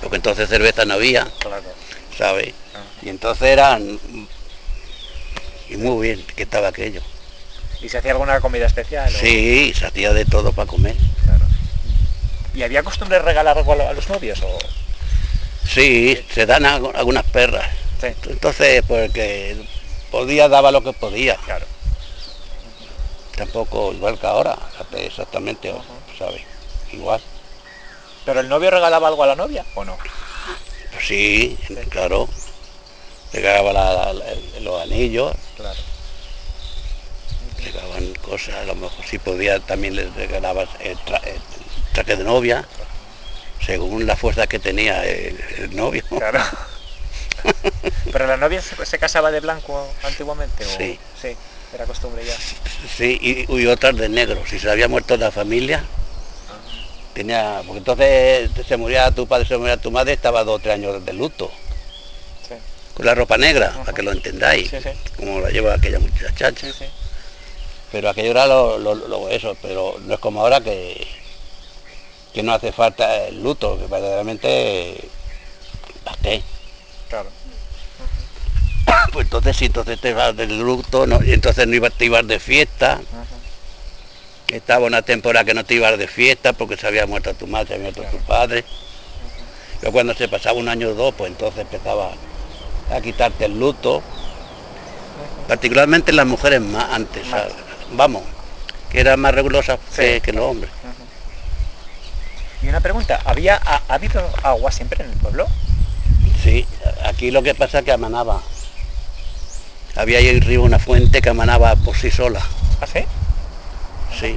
porque entonces cerveza no había, Claro. ¿sabes? Ah. Y entonces eran... Y muy bien que estaba aquello. ¿Y se hacía alguna comida especial? Sí, se hacía de todo para comer. Claro. ¿Y había costumbre de regalar algo a los novios? O... Sí, se dan algunas perras. Sí. Entonces, pues que podía, daba lo que podía. Claro. Tampoco igual que ahora, exactamente, ¿sabes? Igual. ¿Pero el novio regalaba algo a la novia o no? Pues sí, Sí. claro. Regalaba los anillos, Claro. regalaban cosas, a lo mejor si podía también les regalabas el traje de novia, según la fuerza que tenía el novio. Claro. ¿Pero la novia se casaba de blanco antiguamente? ¿O... Sí, Sí, era costumbre ya. sí, y otras de negro. Si se había muerto la familia, Ah, tenía, porque entonces se moría tu padre, se moría tu madre, estaba 2 o 3 años de luto, sí. con la ropa negra, para que lo entendáis, Sí, sí. como la lleva aquella muchacha. Sí, sí. Pero aquello era eso, pero no es como ahora que no hace falta el luto, que verdaderamente ¿para qué? Claro. Pues entonces sí, entonces te vas del luto, no, y entonces no ibas, te ibas de fiesta, estaba una temporada que no te ibas de fiesta porque se había muerto tu madre, se había muerto tu Claro. padre. Pero cuando se pasaba un año o dos, pues entonces empezaba a quitarte el luto, particularmente las mujeres más antes, Más. vamos, que eran más rigurosas Sí, que los claro. hombres. Y una pregunta, ¿ha habido agua siempre en el pueblo? Sí, aquí lo que pasa es que amanaba. Había ahí arriba una fuente que amanaba por sí sola, ¿Ah, sí? sí,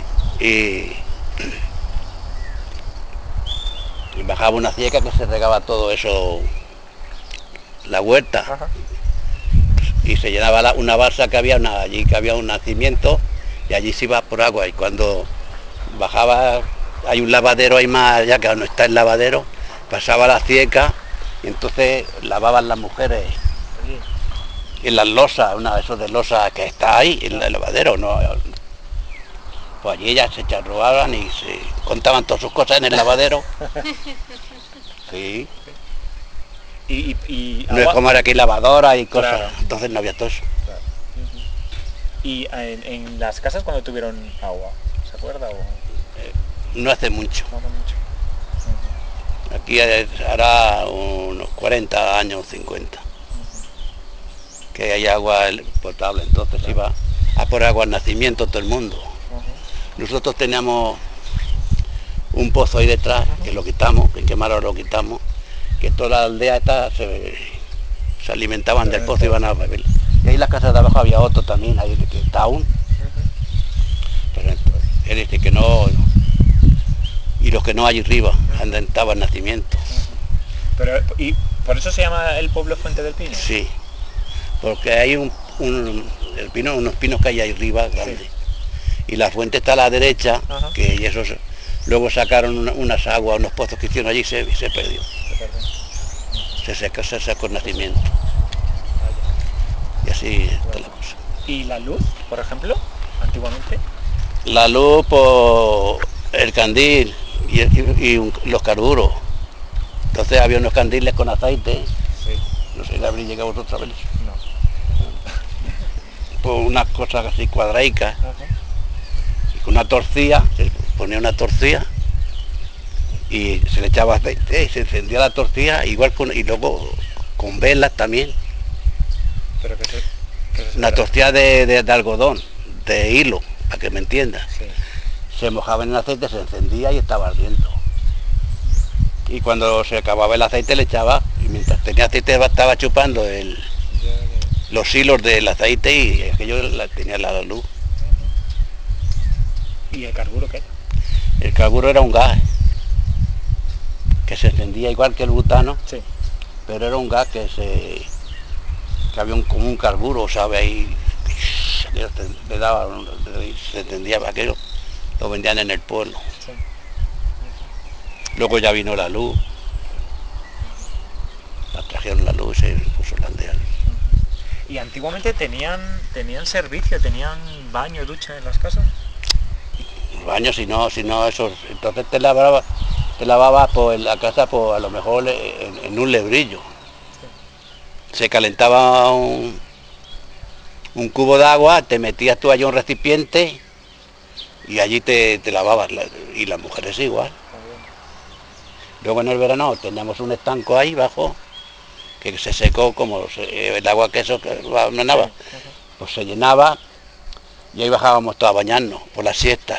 y bajaba una cieca que se regaba todo eso, la huerta, Ajá. y se llenaba una balsa que había allí, que había un nacimiento, y allí se iba por agua, y cuando bajaba, hay un lavadero ahí más allá, que no está el lavadero, pasaba la cieca, y entonces lavaban las mujeres Allí. en las losas, una de esos de losas que está ahí, en el lavadero, no. Pues allí ellas se charruaban y se contaban todas sus cosas en el lavadero. Sí. Y No es agua... como ahora aquí lavadora y cosas, Claro. entonces no había todo eso. Claro. ¿Y en las casas cuando tuvieron agua? ¿Se acuerda o No hace mucho. no hace mucho? Aquí hará unos 40 años, 50, que hay agua potable, entonces Claro. iba a por agua al nacimiento todo el mundo. Ujú. Nosotros teníamos un pozo ahí detrás, que lo quitamos, que en Quemaro lo quitamos, que toda la aldea esta se alimentaban del En el pozo y iban pozo. a beber. Y ahí en la casa de abajo había otro también, ahí que está aún, pero él dice que no, y los que no hay arriba, andan estaban nacimiento. Pero, ¿y por eso se llama el pueblo Fuente del Pino? Sí, porque hay el pino, unos pinos que hay ahí arriba Sí. grandes. Y la fuente está a la derecha, Ajá. que esos luego sacaron unas aguas, unos pozos que hicieron allí y se perdió. Se perdió. Se sacó el nacimiento. Vaya. Y así está Claro. la cosa. ¿Y la luz, por ejemplo, antiguamente? La luz por el candil y los carburos. Entonces había unos candiles con aceite, Sí. no sé si habréis llegado vosotros a ver eso. No. Por unas cosas así cuadraicas, Ajá. y con una torcilla, se ponía una torcilla y se le echaba aceite y se encendía la tortilla, y luego con velas también. Pero que se Una verá. tortilla de algodón, de hilo, para que me entiendas. Sí. Se mojaba en el aceite, se encendía y estaba ardiendo. Y cuando se acababa el aceite le echaba, y mientras tenía aceite estaba chupando los hilos del aceite y aquello tenía la luz. ¿Y el carburo qué era? El carburo era un gas que se encendía igual que el butano, Sí. pero era un gas que había como un carburo, ¿sabe? Ahí aquello le daba, se encendía aquello, lo vendían en el pueblo. Sí. Luego ya vino la luz, trajeron la luz y se puso la aldea. ¿Y antiguamente tenían servicio, tenían baño, ducha en las casas? Los baños, si no, esos, entonces te labraba, te lavabas pues, en la casa pues, a lo mejor en un lebrillo. Se calentaba un cubo de agua, te metías tú allí un recipiente y allí te lavabas, y las mujeres igual. Luego en el verano teníamos un estanco ahí bajo, que se secó como el agua que eso manaba, pues se llenaba y ahí bajábamos todos a bañarnos por las siestas.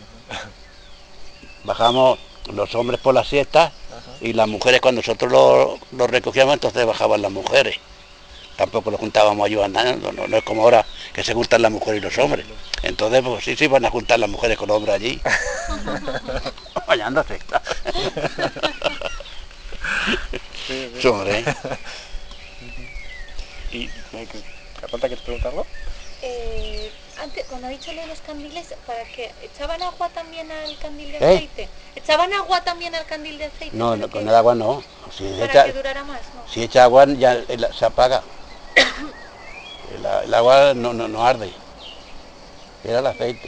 Bajábamos los hombres por las siestas y las mujeres cuando nosotros lo recogíamos, entonces bajaban las mujeres. Tampoco lo juntábamos allí andando, no es como ahora que se juntan las mujeres y los hombres. Entonces, pues sí, van a juntar las mujeres con los hombres allí, bañándose. Sí. Hombre. ¿Y Carlota, quieres preguntarlo? Antes, cuando ha dicho lo de los candiles, ¿para qué? ¿Echaban agua también al candil de aceite? ¿Echaban agua también al candil de aceite? No, con el agua no. ¿Para que durara más? No. Si echa agua ya se apaga. El agua no arde. Era el aceite.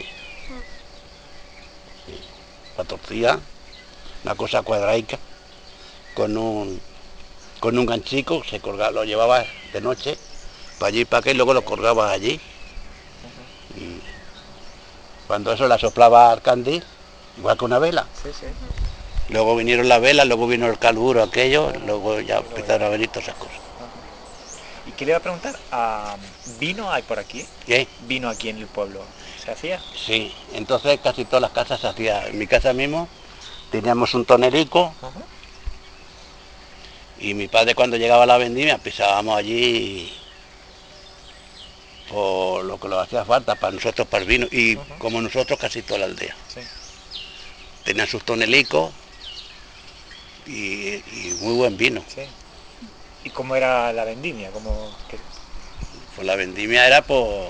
Sí. La tortilla, una cosa cuadraica, con un ganchico, se colgaba, lo llevaba de noche, para allí y para acá, y luego lo colgaba allí. Y cuando eso la soplaba al candil, igual que una vela. Sí. Luego vinieron las velas, luego vino el carburo aquello, luego ya empezaron a venir todas esas cosas. Y qué le iba a preguntar, ¿vino hay por aquí? ¿Qué? ¿Vino aquí en el pueblo? ¿Se hacía? Sí, entonces casi todas las casas se hacía. En mi casa mismo teníamos un tonerico y mi padre cuando llegaba a la vendimia pisábamos allí por lo que lo hacía falta para nosotros, para el vino, y como nosotros casi toda la aldea. Sí. Tenían sus tonelicos y muy buen vino. Sí. ¿Y cómo era la vendimia? Pues la vendimia era pues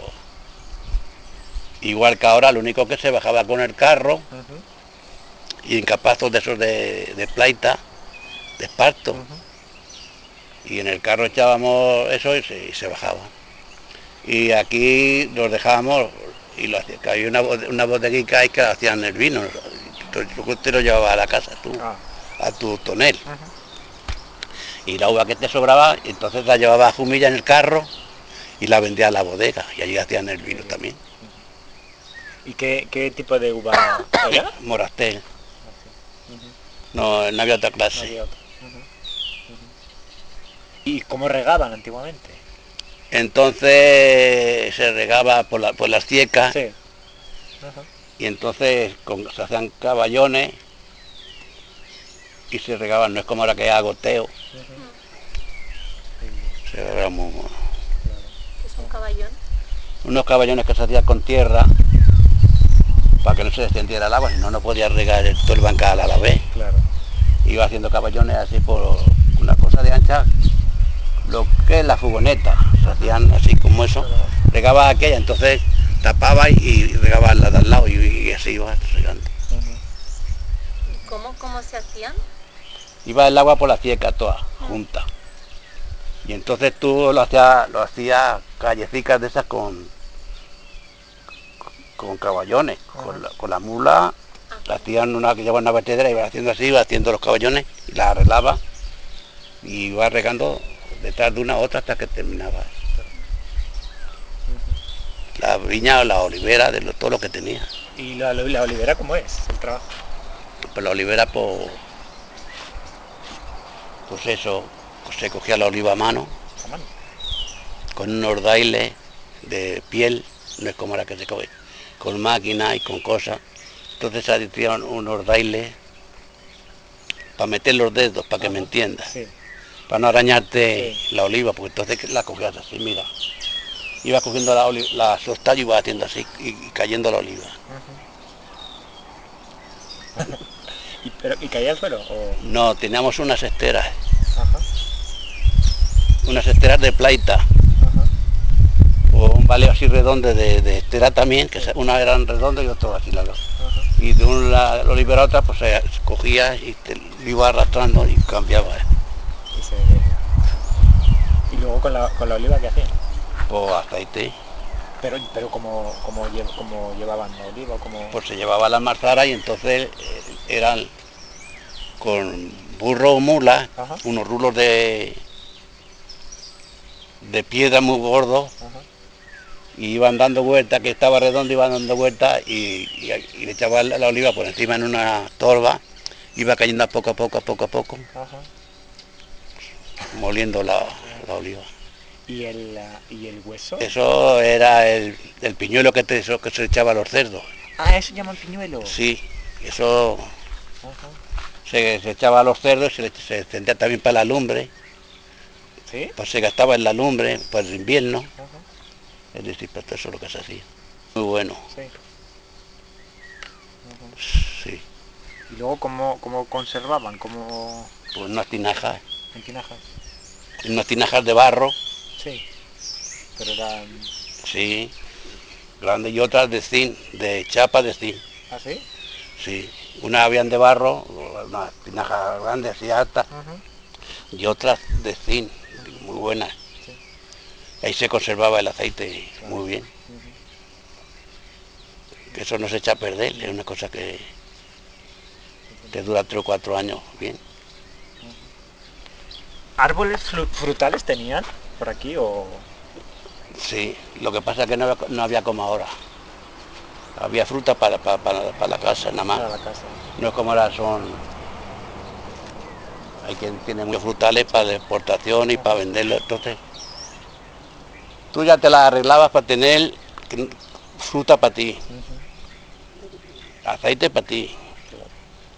igual que ahora, lo único que se bajaba con el carro y en capazos de esos de plaita, de esparto. Y en el carro echábamos eso y se bajaba. Y aquí los dejábamos y que había una bodeguica ahí que hacían el vino. Tú te lo llevabas a la casa, a tu tonel. Y la uva que te sobraba, entonces la llevaba a Jumilla en el carro y la vendía a la bodega. Y allí hacían el vino también. ¿Y qué tipo de uva era? Morastel. No había otra clase. No había otra. ¿Y cómo regaban antiguamente? Entonces se regaba por las ciecas. Sí. Y entonces se hacían caballones y se regaban, no es como ahora que hay goteo. Se regaban ¿Qué es un caballón? unos caballones que se hacían con tierra para que no se descendiera el agua, si no, no podía regar todo el bancal a la vez. Claro. Iba haciendo caballones así por una cosa de ancha, lo que es la furgoneta, se hacían así como eso, regaba aquella, entonces tapaba y regaba la de al lado y así iba regando. ¿Y cómo se hacían? Iba el agua por la cieca toda, junta. Y entonces tú lo hacías callecicas de esas con caballones, con la mula, hacían una que llevaba una vertedera, iba haciendo así, iba haciendo los caballones y la arreglaba y iba regando detrás de una a otra hasta que terminaba. La viña o la olivera, todo lo que tenía. ¿Y la olivera cómo es el trabajo? Pues la olivera, pues eso, pues se cogía la oliva a mano, A mano. con unos dailes de piel, no es como la que se coge, con máquina y con cosas. Entonces se hacían unos dailes para meter los dedos, para que me entiendas. Sí. Para no arañarte la oliva, porque entonces la cogías así, mira. Ibas cogiendo la sostalla y ibas haciendo así y cayendo la oliva. ¿Y caía al suelo? No, teníamos unas esteras de plaita, o un valeo así redondo de estera también, que una eran redondas y otra así larga. Y de una olivera a otra pues se cogía y te lo iba arrastrando y cambiaba. ¿Y luego con la oliva qué hacían? Pues aceite. Pero como llevaban la oliva, como... Pues se llevaba la marzara y entonces eran con burro o mula, Ajá. unos rulos de piedra muy gordos, Ajá. y iban dando vueltas, que estaba redondo, iban dando vueltas y le echaba la oliva por encima en una torba, iba cayendo a poco, Ajá. moliendo la oliva. ¿Y el hueso? Eso era el piñuelo eso que se echaba a los cerdos. Ah, eso llaman piñuelo. Sí, eso Ajá. se echaba a los cerdos, se encendía también para la lumbre, ¿Sí? pues se gastaba en la lumbre para el invierno, Ajá. es decir, pues todo eso es lo que se hacía. Muy bueno, Sí. Ajá. sí. ¿Y luego cómo conservaban? ¿Cómo Pues en tinajas? unas tinajas de barro, Sí. Pero eran... sí, grandes, y otras de zinc, de chapa de zinc, ¿Ah, sí? sí. Unas habían de barro, unas tinajas grandes, así altas, Ajá. y otras de zinc, muy buenas. Sí. Ahí se conservaba el aceite Claro. muy bien, Ujú. que eso no se echa a perder, es una cosa que te dura 3 o 4 años bien. ¿Árboles frutales tenían por aquí o...? Sí, lo que pasa es que no había como ahora. Había fruta para la casa, nada más. Para la casa. No es como ahora hay quien tiene muchos frutales para la exportación y para venderlo. Entonces, tú ya te las arreglabas para tener fruta para ti, Ujú. aceite para ti, Claro.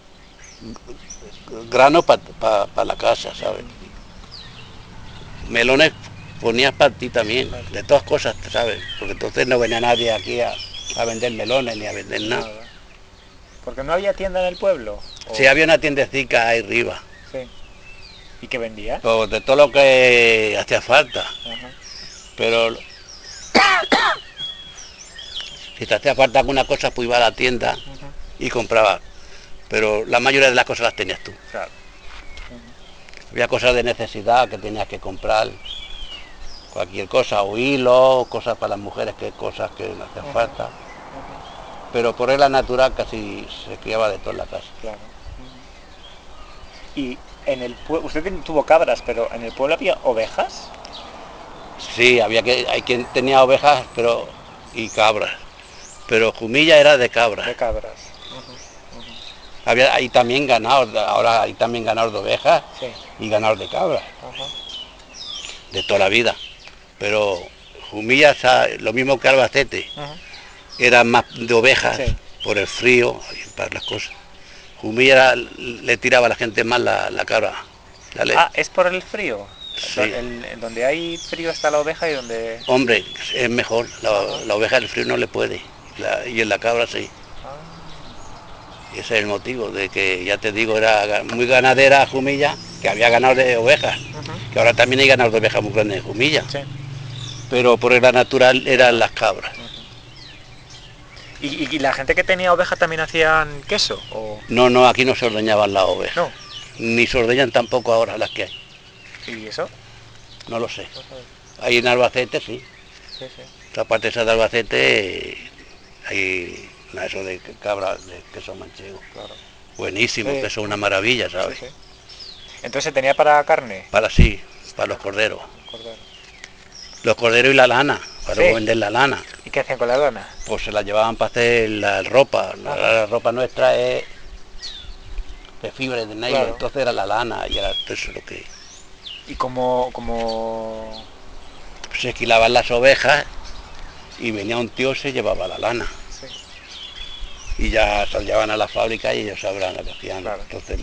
grano para la casa, ¿sabes? Melones ponías para ti también, Claro. de todas cosas, ¿sabes? Porque entonces no venía nadie aquí a vender melones ni a vender nada. Nada. Porque no había tienda en el pueblo. Sí, había una tiendecica ahí arriba, Sí. ¿Y qué vendía? pues de todo lo que hacía falta, Ajá. pero si te hacía falta alguna cosa, pues iba a la tienda Ujú. y compraba, pero la mayoría de las cosas las tenías tú. Claro. Había cosas de necesidad que tenías que comprar, cualquier cosa, o hilo, cosas para las mujeres, cosas que no hacían Ujú. falta, Ujú. pero por regla natural casi se criaba de todo en la casa. Claro. Y en el pueblo, usted tuvo cabras, pero en el pueblo había ovejas. Sí, hay quien tenía ovejas y cabras, pero Jumilla era de cabras. De cabras. Ujú. Había ahí también ganados, ahora hay también ganados de ovejas Sí. y ganados de cabras, Ajá. de toda la vida. Pero Jumilla, lo mismo que Albacete, Ujú. era más de ovejas Sí. por el frío y para las cosas. Jumilla le tiraba a la gente más la cabra. ¿Vale? Ah, es por el frío. Sí. Donde hay frío está la oveja y donde... Hombre, es mejor. Ajá. La oveja el frío no le puede. Y en la cabra sí. Ah. Y ese es el motivo de que, ya te digo, era muy ganadera Jumilla, que había ganado de ovejas, Ujú. que ahora también hay ganados de ovejas muy grandes en Jumilla, Sí. pero por regla natural eran Era- las cabras. Ujú. ¿Y la gente que tenía oveja también hacían queso? ¿O No, no, aquí no se ordeñaban las ovejas, no? ni se ordeñan tampoco ahora las que hay, ¿Y eso? no lo sé. No sabes. Ahí en Albacete sí, Sí, sí. la parte esa de Albacete hay eso de cabra, de queso manchego, Claro. buenísimo, Sí. queso una maravilla, Sí, ¿sabes? sí. Entonces se tenía para carne. Para sí, para los corderos. El cordero. Los corderos y la lana, para luego Sí. vender la lana. ¿Y qué hacían con la lana? Pues se la llevaban para hacer la ropa. Ajá. La ropa nuestra es de fibra de nylon, Claro. entonces era la lana y era todo eso lo que... ¿Y como... Se esquilaban las ovejas y venía un tío y se llevaba la lana. Sí, Y ya se la llevaban a la fábrica y ellos sabrán lo que hacían. claro. Entonces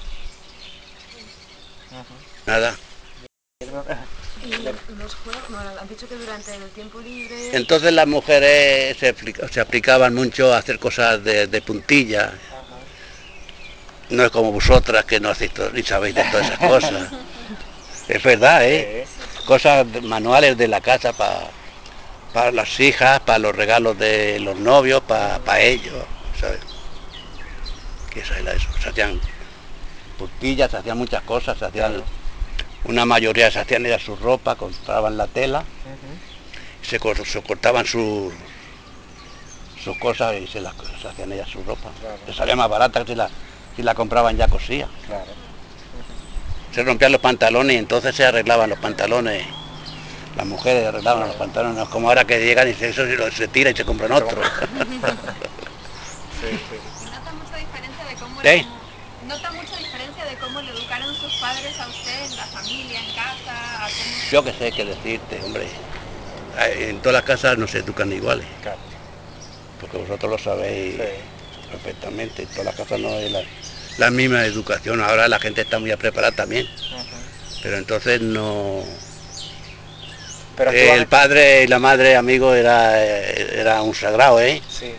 Ujú. nada. Y los juegos, bueno, han dicho que durante el tiempo libre... Entonces las mujeres se aplicaban mucho a hacer cosas de puntilla. Ajá. No es como vosotras que no hacéis ni sabéis de todas esas cosas. Es verdad, ¿eh? Sí. Cosas manuales de la casa para las hijas, para los regalos de los novios, para ellos, ¿sabes? Que eso era eso. Se hacían puntillas, se hacían muchas cosas, se hacían, Claro. una mayoría se hacían ellas su ropa, compraban la tela, Ujú. se cortaban sus cosas y se hacían ellas su ropa. Claro. Les salía más barata que Si la compraban ya cosía. Claro. Se rompían los pantalones y entonces se arreglaban los pantalones. Las mujeres arreglaban los pantalones, no es como ahora que llegan y se tira y se compran otro. Sí, sí. ¿Y nota mucha diferencia de cómo ¿Eh? nota mucha diferencia de cómo le educaron sus padres a usted en la familia, en casa, a cómo... Yo que sé qué decirte, hombre. En todas las casas no se educan iguales, Claro. porque vosotros lo sabéis Sí. perfectamente. En todas las casas no es la misma educación. Ahora la gente está muy preparada también, pero entonces no. Pero El antiguamente... padre y la madre, amigo, era un sagrado, ¿eh? Sí.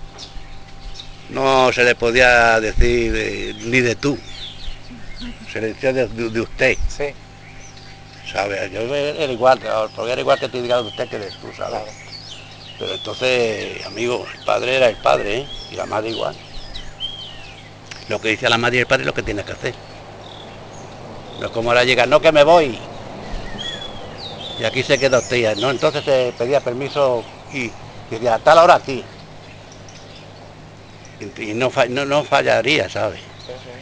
No se le podía decir ni de tú, se le decía de usted, Sí. ¿sabes? Yo era igual, porque era igual que te diga de usted que de tú, ¿sabes? Claro. Pero entonces, amigo, el padre era el padre, ¿eh? Y la madre igual. Lo que dice la madre y el padre es lo que tienes que hacer. No es como ahora llega, no que me voy. Y aquí se queda usted ya, ¿no? Entonces se pedía permiso y decía, a tal hora aquí. Y no fallaría, ¿sabes? Sí, sí.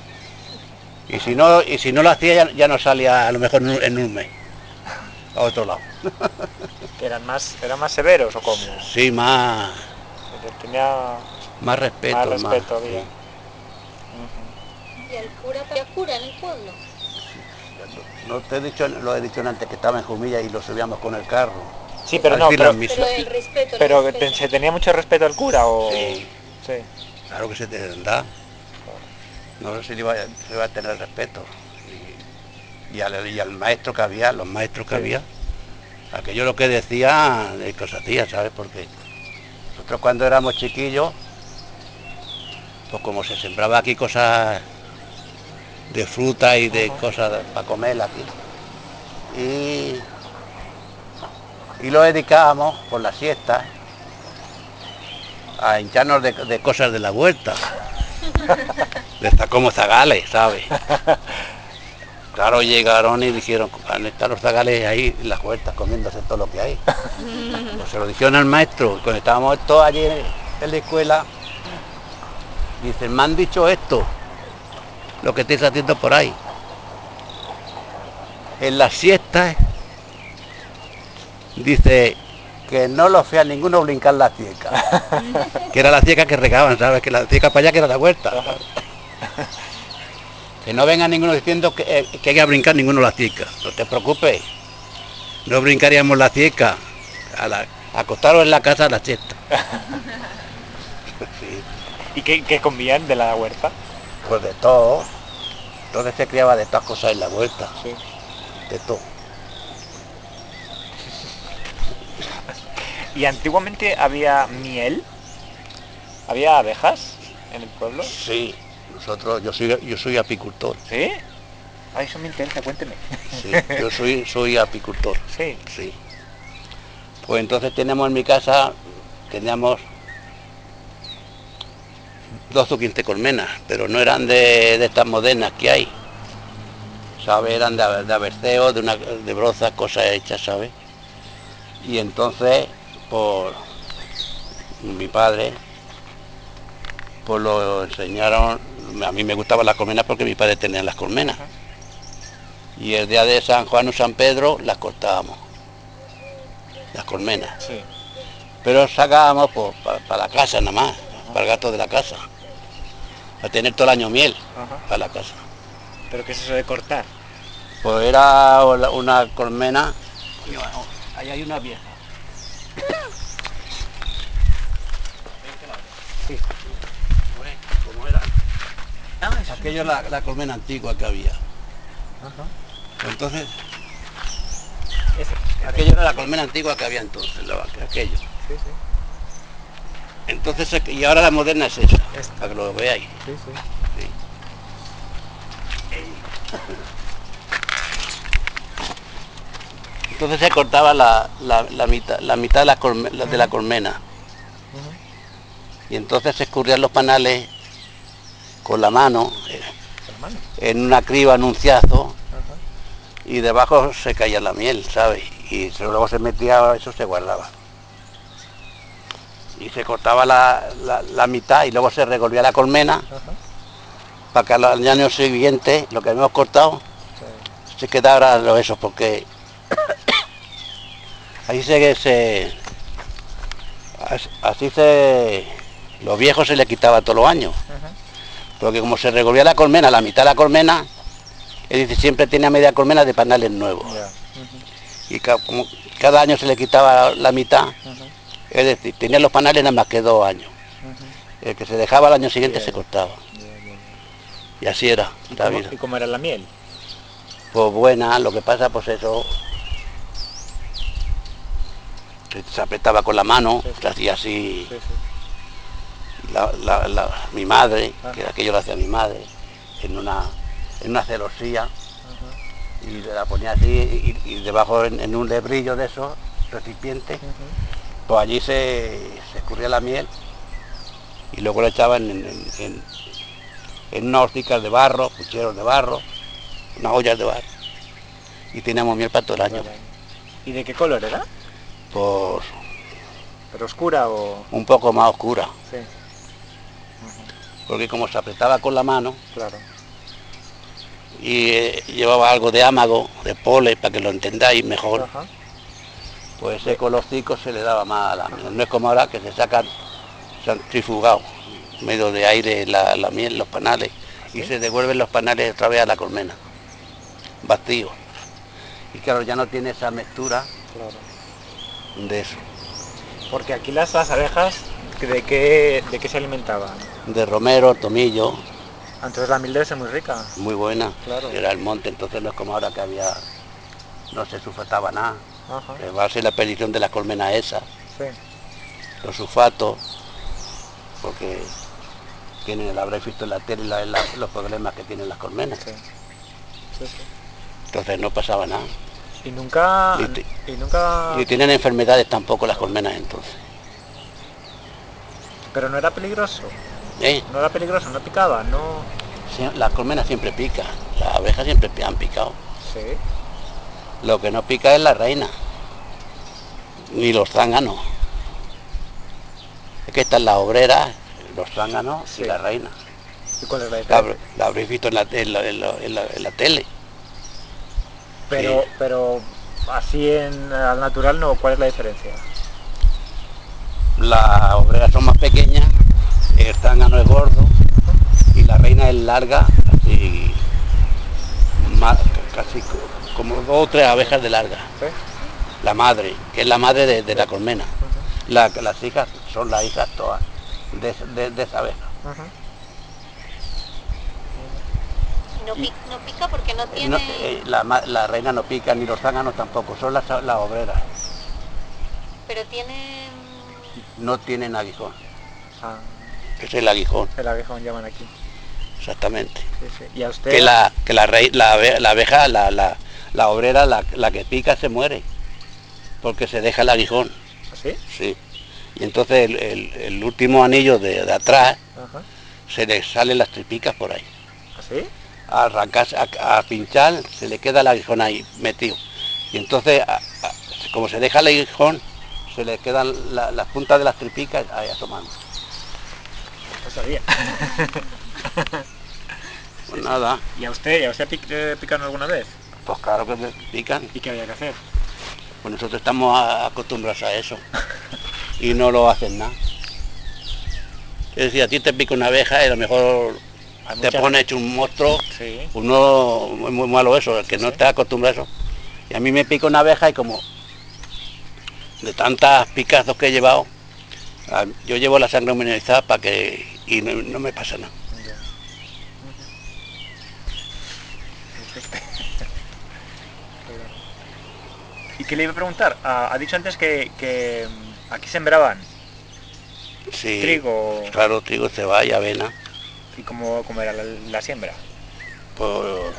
Y si no lo hacía ya no salía a lo mejor en un mes. A otro lado. ¿Eran más severos o cómo? Sí, más Tenía respeto. más respeto había. Sí. ¿Y el cura había cura en el pueblo? No te he dicho, lo he dicho antes que estaba en Jumilla y lo subíamos con el carro. Sí, pero Al no, decir pero, las misas. Pero el respeto, pero el respeto. ¿se tenía mucho respeto al cura o...? Sí, Sí. claro que se tendrá. No sé si se iba a tener respeto. Y al maestro que había, los maestros que Sí. había, aquello lo que decía, es que os hacía, ¿sabes? Porque nosotros cuando éramos chiquillos, pues como se sembraba aquí cosas de fruta y de cosas para comer aquí, y lo dedicábamos por la siesta a hincharnos de cosas de la huerta, como zagales, ¿sabes? Claro, llegaron y dijeron, van a estar los zagales ahí en las huertas comiéndose todo lo que hay. Pues se lo dijeron al maestro, cuando estábamos todos allí en la escuela, dicen, me han dicho esto, lo que estáis haciendo por ahí. En las siestas, dice, que no lo fea ninguno brincar la cieca. Que era la cieca que regaban, ¿sabes? Que la cieca para allá que era la huerta. Que no venga ninguno diciendo que hay que brincar ninguno la cieca. No te preocupes. No brincaríamos la cieca. Acostaros en la casa a la siesta. Sí. ¿Y qué comían de la huerta? Pues de todo. Entonces se criaba de todas cosas en la huerta. Sí. De todo. ¿Y antiguamente había miel? ¿Había abejas en el pueblo? Sí. Nosotros, yo soy apicultor. ¿Sí? Ay, eso me interesa, cuénteme. Sí, yo soy apicultor. Sí. Sí. Pues entonces teníamos en mi casa, teníamos 12 o 15 colmenas, pero no eran de estas modernas que hay, ¿sabes? Eran de aberceo, de brozas, cosas hechas, ¿sabes? Y entonces, por mi padre, pues lo enseñaron, a mí me gustaban las colmenas porque mi padre tenía las colmenas. Y el día de San Juan o San Pedro las cortábamos, las colmenas. Sí. Pero sacábamos para la casa nada más, para el gasto de la casa. A tener todo el año miel para la casa. ¿Pero qué es eso de cortar? Pues era una colmena. Coño, ahí hay una vieja. Sí. Pues, ¿cómo era? Aquello es la colmena antigua que había. Entonces, aquello era la colmena antigua que había entonces, aquello. Sí, sí. Entonces, y ahora la moderna es esta, para que lo veáis. Sí, sí. Sí. Entonces se cortaba la mitad de la colmena. Y entonces se escurrían los panales con la mano, ¿Con la mano? en una criba, en un ciazo, y debajo se caía la miel, ¿sabes? Y luego se metía, eso se guardaba. Y se cortaba la mitad y luego se revolvía la colmena para que al año siguiente, lo que hemos cortado, se quedara los esos, porque ahí los viejos se les quitaba todos los años, porque como se revolvía la colmena, la mitad de la colmena, es decir, siempre tenía media colmena de panales nuevos. Y como cada año se le quitaba la mitad, es decir, tenía los panales nada más que 2 años. El que se dejaba al año siguiente se cortaba. Y así era la vida. ¿Y cómo era la miel? Pues buena, lo que pasa pues eso, se apretaba con la mano, se hacía así. Mi madre, que aquello lo hacía mi madre, en una celosía, y la ponía así, y debajo en un lebrillo de esos, recipiente, pues allí se escurría la miel, y luego la echaban en unas hosticas de barro, pucheros de barro, unas ollas de barro, y teníamos miel para todo el año. ¿Y de qué color era? Pues ¿Pero oscura o...? un poco más oscura, Sí, porque como se apretaba con la mano, claro. y llevaba algo de ámago, de pole, para que lo entendáis mejor, pues ese colorcico se le daba más a la miel. No es como ahora que se han trifugado medio de aire la miel, los panales, y se devuelven los panales otra vez a la colmena, vacío. Y claro, ya no tiene esa mezcla de eso. Porque aquí las abejas, ¿de qué se alimentaban? De romero, tomillo. Entonces la miel debe ser muy rica. Muy buena. Claro. Era el monte, entonces no es como ahora que no se sulfataba nada. Que va a ser la perdición de las colmenas esas. Sí. Los sulfatos, porque habréis visto en la tele los problemas que tienen las colmenas. Sí. Entonces no pasaba nada. Y nunca... Y tienen enfermedades tampoco las colmenas entonces. Pero no era peligroso. No era peligroso, no picaba, no... Sí, las colmenas siempre pican, las abejas siempre han picado. Sí. Lo que no pica es la reina, ni los zánganos. Es que están las obreras, los zánganos y la reina. ¿Y cuál es la diferencia? La habréis visto en la tele. Pero así al natural no, ¿cuál es la diferencia? Las obreras son más pequeñas, el zángano es gordo y la reina es larga, así casi como 2 o 3 abejas de larga. ¿Sí? La madre, que es la madre de la colmena. Las hijas son las hijas todas de esa abeja. No pica porque no tiene... La reina no pica, ni los zánganos tampoco, son las obreras. Pero tiene... No tienen aguijón. Es el aguijón. El aguijón llaman aquí. Exactamente. Sí. ¿Y a usted? Que la abeja, la obrera, la que pica se muere, porque se deja el aguijón. ¿Sí? Sí. Y entonces el último anillo de atrás, se le salen las tripicas por ahí. ¿Así? A arrancar, a pinchar, se le queda el aguijón ahí metido. Y entonces, como se deja el aguijón, se le quedan las puntas de las tripicas ahí asomando. No sabía. Pues nada. ¿Y a usted picaron alguna vez? Pues claro que pican. ¿Y qué había que hacer? Pues nosotros estamos acostumbrados a eso. Y no lo hacen nada. Es decir, a ti te pica una abeja y a lo mejor te pone hecho un monstruo. Sí. Uno es muy malo eso, el que no está acostumbrado a eso. Y a mí me pica una abeja y como de tantas picazos que he llevado, yo llevo la sangre mineralizada para que y no me pasa nada. ¿Y qué le iba a preguntar? Ha dicho antes que aquí sembraban Sí, trigo. Claro, trigo, cebada y avena. ¿Y cómo era la siembra? Pues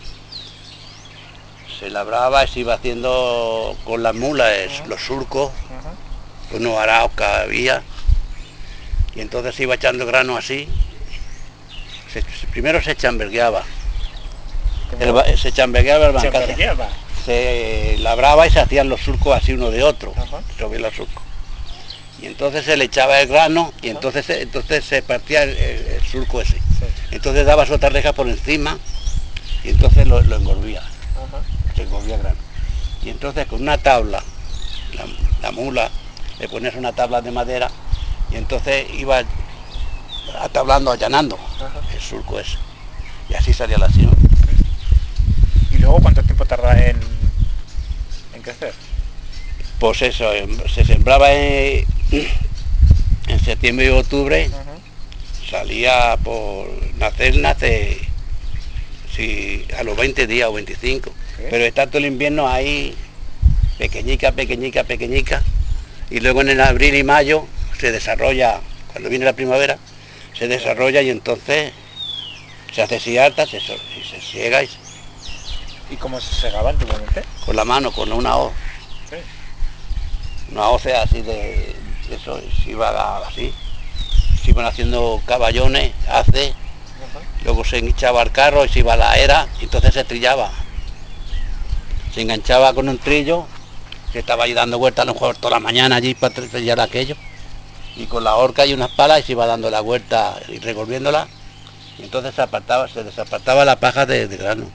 se labraba y se iba haciendo con las mulas los surcos, unos araos que había, y entonces se iba echando grano así. Primero se chambergueaba. Se chambergueaba el bancazo. Se labraba y se hacían los surcos así uno de otro, sobre los surcos. Y entonces se le echaba el grano y entonces se partía el surco ese. Entonces dabas otra reja por encima y entonces lo engolvía, Ajá. se engolvía grano. Y entonces con una tabla, la mula, le ponías una tabla de madera y entonces iba atablando, allanando el surco ese. Y así salía la siembra. ¿Y luego cuánto tiempo tarda en crecer? Pues eso, se sembraba en septiembre y octubre, salía por nace sí, a los 20 días o 25, pero está todo el invierno ahí, pequeñica, pequeñica, pequeñica, y luego en el abril y mayo se desarrolla, cuando viene la primavera, se desarrolla y entonces se hace así alta, y se ciega ¿Y cómo se segaba antiguamente? con la mano, con una hoz. Sí. Una hoz así de eso, se iba así, se iban haciendo caballones, luego se echaba al carro y se iba a la era, y entonces se trillaba. Se enganchaba con un trillo, que estaba ahí dando vueltas a lo mejor toda la mañana allí para trillar aquello, y con la horca y unas palas y se iba dando la vuelta y revolviéndola, y entonces se desapartaba la paja de grano.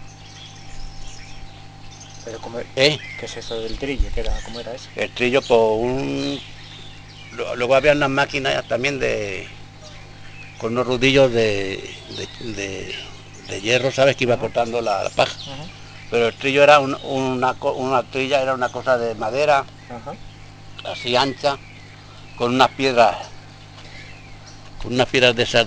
Pero ¿qué es eso del trillo? ¿Cómo era eso? El trillo por luego había unas máquinas también con unos rodillos de hierro, ¿sabes? Que iba cortando la paja. Pero el trillo era una trilla, era una cosa de madera, así ancha, con unas piedras de esas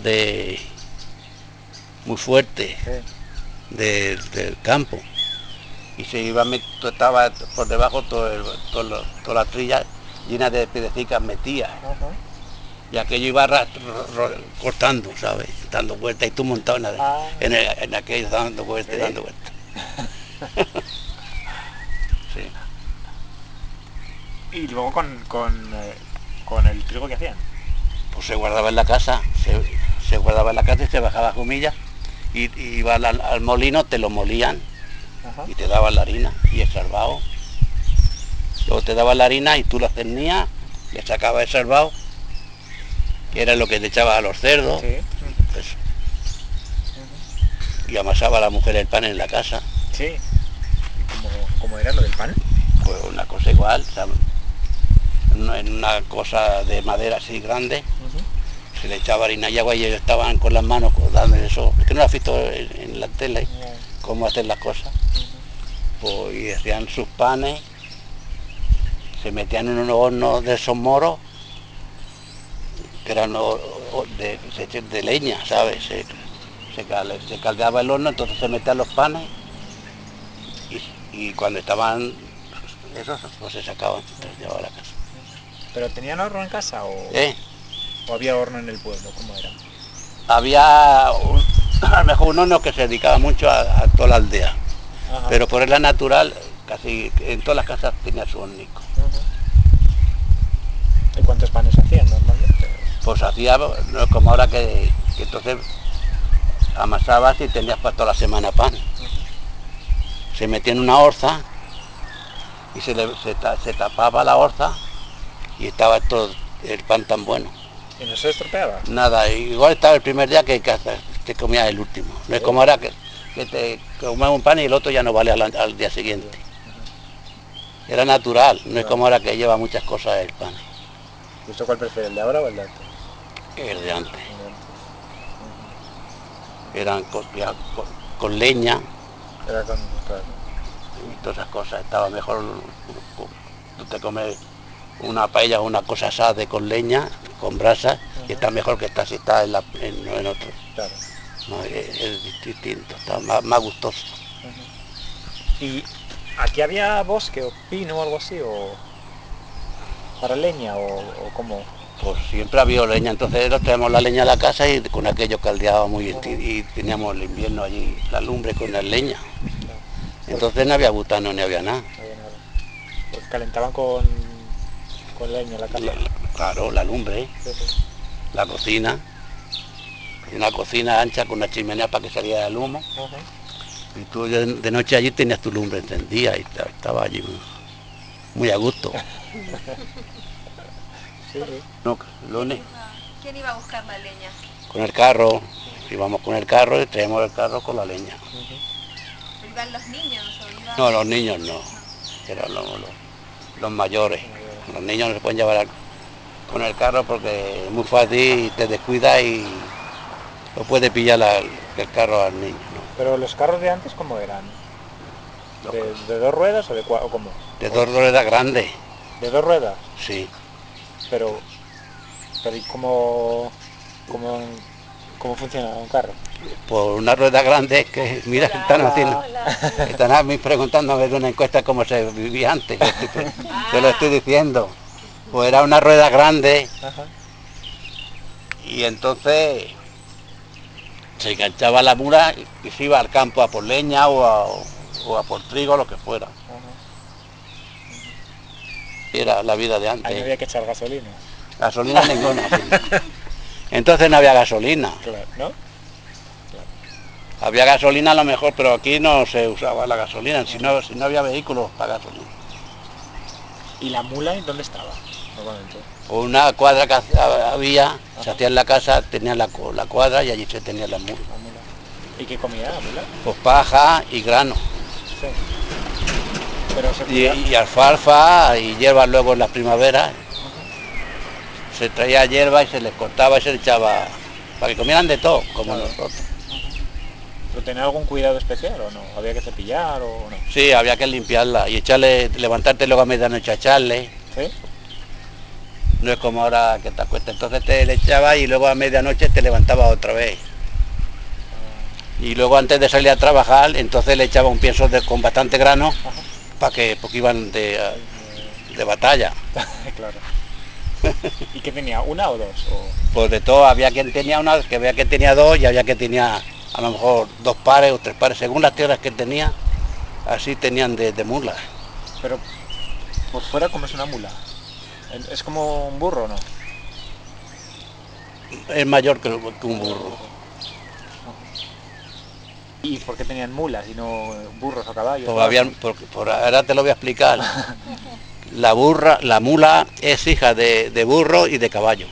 muy fuertes, del campo. Y se iba, estaba por debajo toda la trilla llena de piedecitas metidas. Y aquello iba cortando, ¿sabes? Dando vueltas y tú montado en aquello dando vueltas y dando vueltas. Sí. ¿Y luego con el trigo que hacían? Pues se guardaba en la casa, se guardaba en la casa y se bajaba a Jumilla y iba al molino, te lo molían y te daban la harina y el salvado. Luego te daban la harina y tú la cernías, le sacabas el salvado, que era lo que le echabas a los cerdos. Sí. Eso. Y amasaba a la mujer el pan en la casa. Sí. ¿Y cómo era lo del pan? Pues una cosa igual, o sea, en una cosa de madera así grande, se le echaba harina y agua y ellos estaban con las manos dando eso. Es que no lo has visto en la tele, cómo hacen las cosas. Pues, y hacían sus panes, se metían en unos hornos de esos moros, que eran de leña, ¿sabes? Se caldeaba el horno, entonces se metían los panes y cuando estaban esos, pues se sacaban, se los llevaba a la casa. ¿Pero tenían horno en casa o había horno en el pueblo? ¿Cómo era? Había a lo mejor un horno que se dedicaba mucho a toda la aldea, pero por la natural, casi en todas las casas tenía su hornico. ¿Y cuántos panes hacían normalmente? Pues hacía, no es como ahora que entonces amasabas y tenías para toda la semana pan. Se metía en una orza y se tapaba la orza y estaba todo el pan tan bueno. ¿Y no se estropeaba? Nada, igual estaba el primer día que te comías el último. No es como ahora que te comes un pan y el otro ya no vale al día siguiente. Era natural, no es como ahora que lleva muchas cosas el pan. ¿Y usted cuál prefiere, el de ahora o el de antes? El de antes. El de antes. Eran con leña Era claro. y todas esas cosas. Estaba mejor, tú te comes una paella o una cosa asada con leña, con brasa, y está mejor que si está en otro. Claro. No, es distinto, está más gustoso. ¿Y aquí había bosque o pino o algo así? ¿O para leña o cómo? Pues siempre había leña, entonces nos traíamos la leña a la casa y con aquello caldeábamos y teníamos el invierno allí, la lumbre con la leña. Claro. Entonces no había butano ni había nada. No había nada. Porque calentaban con leña la casa. Claro, la lumbre, Sí, sí. la cocina, una cocina ancha con una chimenea para que saliera el humo. Y tú de noche allí tenías tu lumbre encendida y estaba allí muy a gusto. Sí, sí. No, lunes, ¿Quién iba a buscar la leña? con el carro, íbamos con el carro y traíamos el carro con la leña. ¿Pero iban los niños o iban...? No, los niños no, eran los mayores. Los niños no se pueden llevar con el carro porque es muy fácil y te descuidas y lo puede pillar el carro al niño, ¿no? Pero los carros de antes, ¿cómo eran? ¿De dos ruedas o cómo? De dos ruedas grandes, ¿De dos ruedas? sí. Pero ¿y cómo funciona un carro? Por una rueda grande que, mira, Hola, están hola. haciendo, Hola. están a mí preguntando a ver una encuesta cómo se vivía antes. Yo lo estoy diciendo. Pues era una rueda grande Ajá. y entonces se enganchaba la mula y se iba al campo a por leña o a por trigo, lo que fuera. Era la vida de Ahí no había antes. que echar gasolina. Gasolina ninguna. Sí. Entonces no había gasolina. Claro, ¿no? Había gasolina a lo mejor, pero aquí no se usaba la gasolina, si no había vehículos para gasolina. ¿Y la mula en dónde estaba? Normalmente. Por una cuadra que había, se hacía en la casa, tenía la cuadra y allí se tenía la mula. La mula. ¿Y qué comía la mula? Pues paja y grano. Sí. Pero se cuidaba. Y alfalfa y hierbas luego en las primaveras. Se traía hierba y se les cortaba y se le echaba para que comieran de todo, como Claro. nosotros. ¿Pero tenía algún cuidado especial o no? ¿Había que cepillar o no? Sí, había que limpiarla y echarle, levantarte luego a medianoche a echarle. ¿Sí? No es como ahora que te acuestas, entonces te le echaba y luego a medianoche te levantaba otra vez. Y luego antes de salir a trabajar, entonces le echaba un pienso con bastante grano, porque iban de batalla. Claro. ¿Y qué tenía? ¿Una o dos? Pues de todo, había quien tenía una, que había que tenía dos y había que tenía a lo mejor 2 pares o 3 pares, según las tierras que tenía, así tenían de mulas. Pero por fuera, ¿cómo es una mula? ¿Es como un burro o no? Es mayor que un burro. ¿Y por qué tenían mulas y no burros o caballos? Pues o algo? ahora te lo voy a explicar. La mula es hija de burro y de caballo.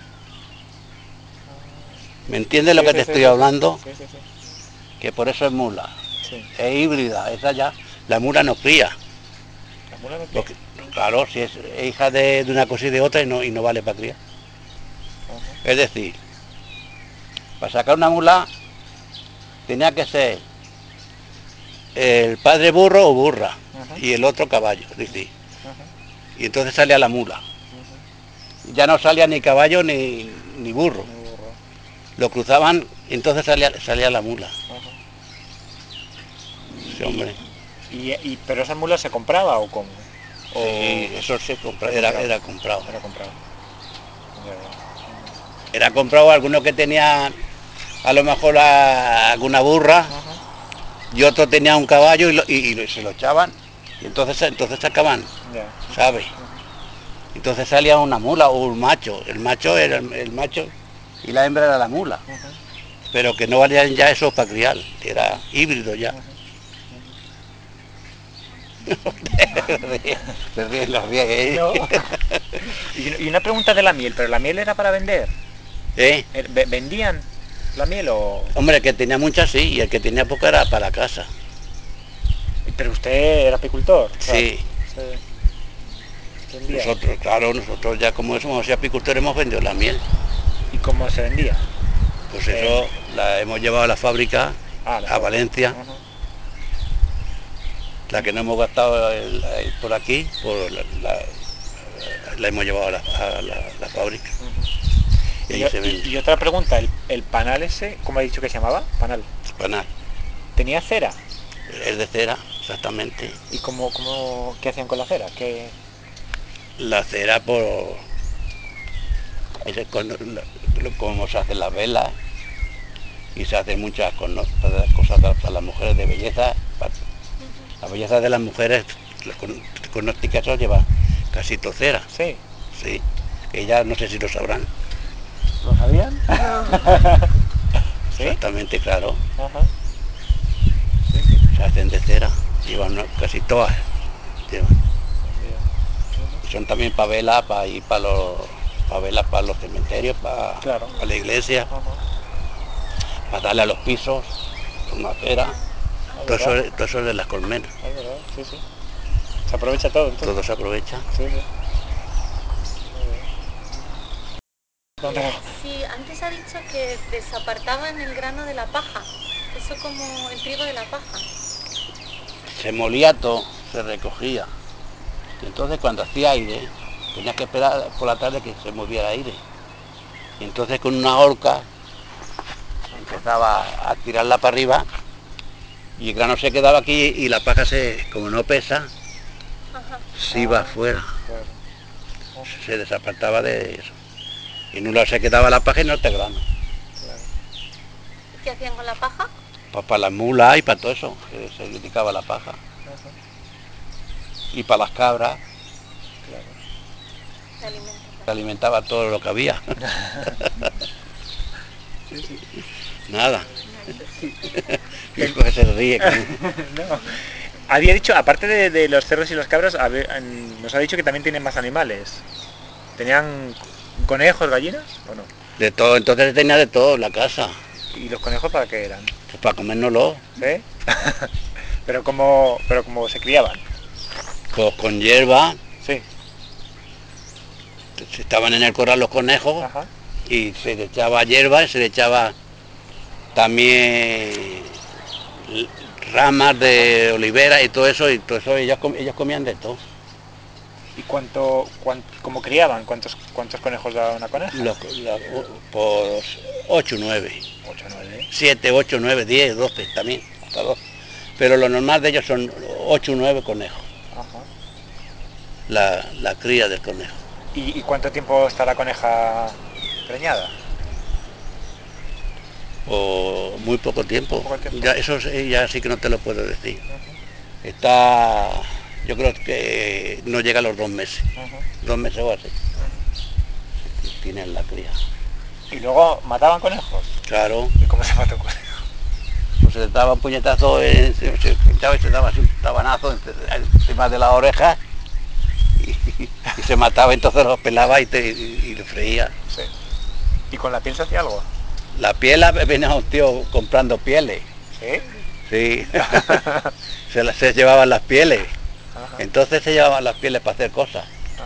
¿Me entiendes lo Sí, que sí, te sí, estoy sí, hablando? sí, sí, sí. Que por eso es mula. Sí. Es híbrida, esa ya, la mula no cría. La mula no cría. Claro, si es hija de una cosa y de otra y no vale para criar. Es decir, para sacar una mula tenía que ser el padre burro o burra y el otro caballo, es decir. Y entonces salía la mula. Ya no salía ni caballo ni burro. Un burro. Lo cruzaban y entonces salía la mula. Sí, hombre. ¿Pero esa mula se compraba o cómo? Sí, eso se era comprado. Era comprado. Ya, ya. Era comprado alguno que tenía a lo mejor alguna burra y otro tenía un caballo y se lo echaban y entonces sacaban, Ya. ¿sabes? Entonces salía una mula o un macho. El macho era el macho y la hembra era la mula. Pero que no valían ya eso para criar, era híbrido ya. Se ríen los ríes, No. Y una pregunta de la miel, ¿pero la miel era para vender? ¿Eh? ¿Vendían la miel o...? Hombre, el que tenía muchas sí, y el que tenía poca era para casa. Pero usted era apicultor. O sea, Sí, vendía. nosotros ya como somos así apicultores hemos vendido la miel. ¿Y cómo se vendía? Pues eso la hemos llevado a la fábrica, La a fábrica. Valencia, la que no hemos gastado por aquí, la hemos llevado a la fábrica. Y ahí se vende. Y otra pregunta, ¿el panal ese, cómo ha dicho que se llamaba? Panal. Panal. ¿Tenía cera? Es de cera, exactamente. ¿Y qué hacían con la cera? La cera como se hacen las velas y se hacen muchas cosas para las mujeres de belleza. La belleza de las mujeres con óptica eso lleva casi cera. Sí. Sí, que ya no sé si lo sabrán. ¿Lo sabían? ¿Sí? Exactamente, claro. Ajá. Sí, sí. Se hacen de cera, llevan casi todas. Llevan. Son también para velas, para ir para velas para los cementerios, para Claro. la iglesia. para darle a los pisos, con acera, todo eso es de las colmenas. Es verdad, sí, sí. Se aprovecha todo, entonces. Todo se aprovecha. Sí, sí. Pero, Sí, antes ha dicho que desapartaban el grano de la paja. Eso como el trigo de la paja. Se molía todo, se recogía. Y entonces cuando hacía aire, tenía que esperar por la tarde que se moviera aire. Y entonces con una horca empezaba a tirarla para arriba y el grano se quedaba aquí y la paja, como no pesa, Ajá. se iba afuera. claro. Se desapartaba de eso. Y en un lado se quedaba la paja y en otro el grano. ¿Qué hacían con la paja? Para las mulas y para todo eso, se dedicaba a la paja. Ajá, Y para las cabras claro. Se alimentan. se alimentaba todo lo que había. Sí, sí. Nada. Sí. Y pues se ríe. No. Había dicho, aparte de los cerdos y los cabras, nos ha dicho que también tienen más animales. ¿Tenían conejos, gallinas o no? De todo, entonces tenía de todo en la casa. ¿Y los conejos para qué eran? Pues para comérnoslo. ¿Sí? pero como se criaban. Pues con hierba, Sí. estaban en el corral los conejos. Ajá. Y se le echaba hierba y se le echaba también ramas de olivera y todo eso ellos comían de todo. ¿Y cómo criaban? ¿Cuántos conejos daba una coneja? Por 8, 9, 8 o 9. 7, 8, 9, 10, 12 también, hasta 12. Pero lo normal de ellos son 8 o 9 conejos, Ajá. la cría del conejo. ¿Y cuánto tiempo está la coneja preñada? O muy poco tiempo. Muy poco tiempo. Ya, eso ya sí que no te lo puedo decir. Ajá. Está, yo creo que no llega a los 2 meses. Ajá. 2 meses o así. Tienen la cría. ¿Y luego mataban conejos? Claro, ¿Y cómo se mata un conejo? pues se le daba un puñetazo, se pinchaba y se daba así un tabanazo encima de la oreja y se mataba, entonces los pelaba y lo freía. Sí. ¿Y con la piel se hacía algo? La piel, venía un tío comprando pieles. ¿Sí? Sí, se llevaban las pieles. Ajá. Entonces se llevaban las pieles para hacer cosas. Ajá.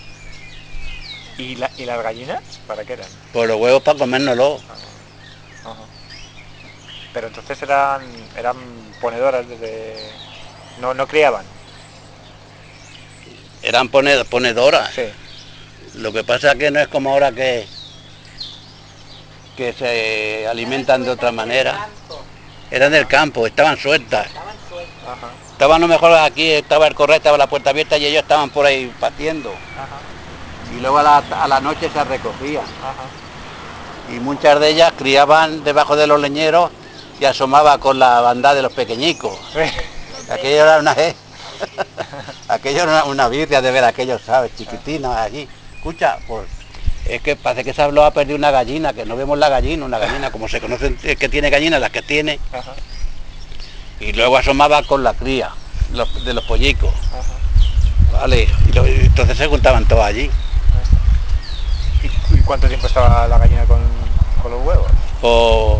¿Y las gallinas? ¿Para qué eran? Pues los huevos para comérnoslos. Ajá. Pero entonces eran ponedoras desde... No criaban. Eran ponedoras. Sí. Lo que pasa es que no es como ahora que se alimentan de otra manera. Eran del campo, estaban sueltas. Ajá. Estaban a lo mejor aquí, estaba el corral, estaba la puerta abierta y ellos estaban por ahí paciendo. Ajá. Y luego a la noche se recogían. Ajá. Y muchas de ellas criaban debajo de los leñeros y asomaba con la bandada de los pequeñicos. Sí. Aquello era aquello era una birria de ver a aquellos, ¿sabes? Chiquitinos allí. Escucha, pues es que parece que se ha perdido una gallina, que no vemos una gallina, como se conoce el que tiene gallina, las que tiene. Ajá. Y luego asomaba con la cría de los pollicos. Ajá. Vale, entonces se juntaban todos allí. ¿Y cuánto tiempo estaba la gallina con los huevos? Por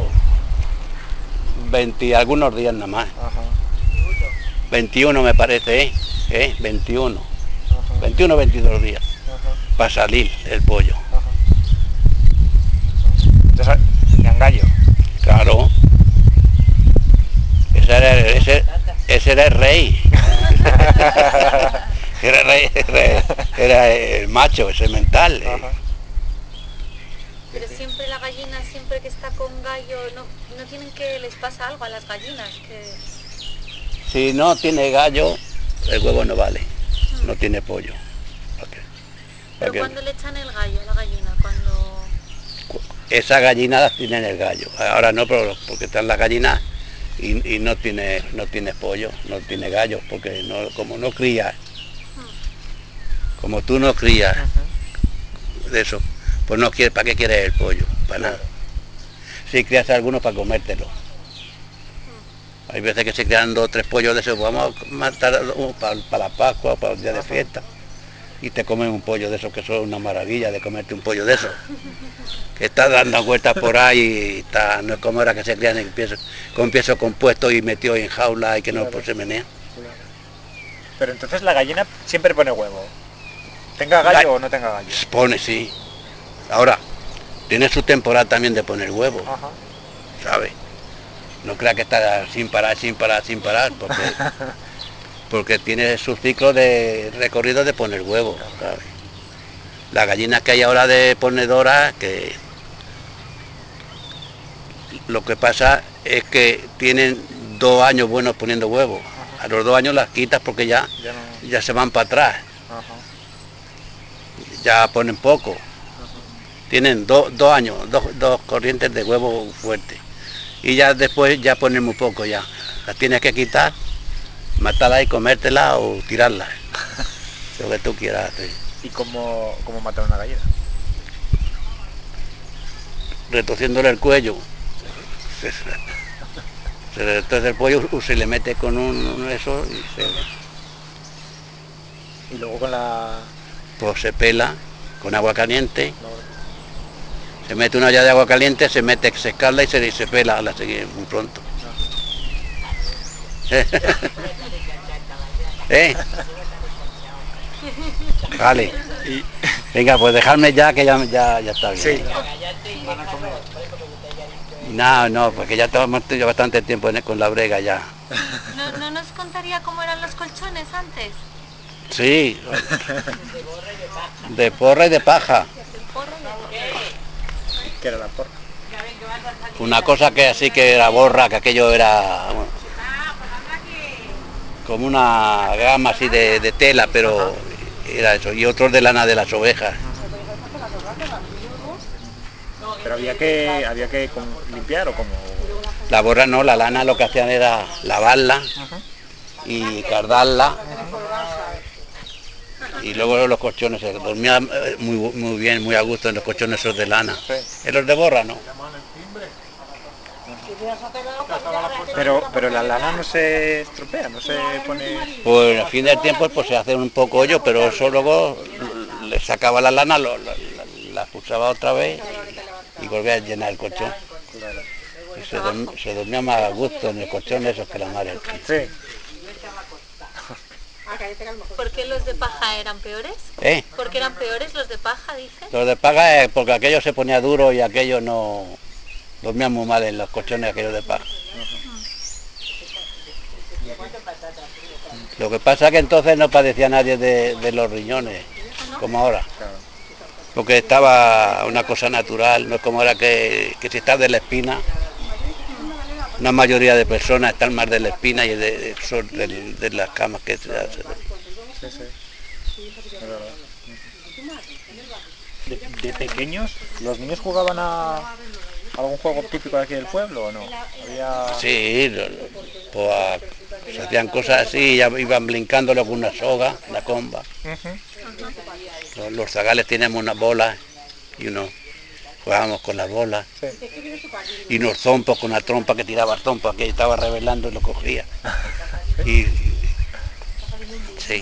20 algunos días nada más. Ajá. 21 me parece, ¿eh? 21. Ajá. 21 22 días. Ajá. Para salir el pollo. Ajá. Entonces tenían gallo. Claro. Ese era el rey. Era el macho, ese mental. Ajá. Pero siempre la gallina, siempre que está con gallo, no tienen que les pasa algo a las gallinas, que... Si no tiene gallo, el huevo no vale. No tiene pollo. Pero cuando le echan el gallo a la gallina, cuando... Esas gallinadas tienen el gallo. Ahora no, pero porque están las gallinas y no tiene pollo, no tiene gallo, porque como no crías, como tú no crías de eso, pues no quieres, ¿para qué quieres el pollo? Para nada. Claro. Si crías alguno para comértelo. Hay veces que se crean 2 o 3 pollos de esos, vamos a matar para la Pascua, para el día de fiesta. y te comes un pollo de esos, que son una maravilla de comerte un pollo de esos. Que está dando vueltas por ahí y está, no es como ahora que se crían con pienso compuesto y metido en jaula y que no pues, se menea. Pero entonces la gallina siempre pone huevo. ¿Tenga gallo o no tenga gallo? Pone, sí. Ahora, tiene su temporada también de poner huevo, Ajá. ¿sabes? No crea que está sin parar, porque tiene su ciclo de recorrido de poner huevo, ¿sabes? Las gallinas que hay ahora de ponedoras, que lo que pasa es que tienen 2 años buenos poniendo huevos. A los 2 años las quitas porque ya se van para atrás. Ajá. Ya ponen poco. Tienen 2 años, dos corrientes de huevo fuertes. Y ya después ya ponen muy poco ya. Las tienes que quitar, matarlas y comértelas o tirarlas. Lo que tú quieras hacer. ¿Y cómo matar una gallina? Retorciéndole el cuello. Se le retorce el cuello o se le mete con un eso y Y luego con la... pues se pela con agua caliente. Se mete una olla de agua caliente, se escalda y se pela a la siguiente muy pronto. Vale. Venga, pues dejarme ya que ya está bien. Sí. No, porque ya estamos bastante tiempo con la brega ya. ¿No nos contaría cómo eran los colchones antes? Sí. De porra y de paja. ¿Qué era la porra? Una cosa que así que era borra, que aquello era como una gama así de tela, pero era eso, y otros de lana de las ovejas. Pero había que limpiar o como... La borra no, la lana lo que hacían era lavarla y cardarla. Y luego los colchones, se dormía muy bien, muy a gusto en los colchones esos de lana. Sí. En los de borra no. Pero la lana no se estropea, no se pone... Pues a fin del tiempo pues se hace un poco hoyo, pero eso luego le sacaba la lana, la expulsaba otra vez y volvía a llenar el colchón. Y se dormía más a gusto en el colchón esos que la madre. Sí. ¿Por qué los de paja eran peores? ¿Por qué eran peores los de paja, dice? Los de paja es porque aquello se ponía duro y aquello no... Dormían muy mal en los colchones aquellos de paja. Lo que pasa es que entonces no padecía nadie de los riñones, como ahora. Porque estaba una cosa natural, no es como ahora que si estás de la espina, una mayoría de personas están más de la espina y de las camas que se hacen. Sí, sí. Es verdad. De pequeños, ¿los niños jugaban a algún juego típico de aquí del pueblo o no? Sí, pues, se hacían cosas así, ya iban brincándolo con una soga, una comba. Los zagales teníamos unas bolas y jugábamos con las bolas. Sí. Y unos zompos con una trompa que tiraba el zompo, que estaba revelando y lo cogía. Y sí.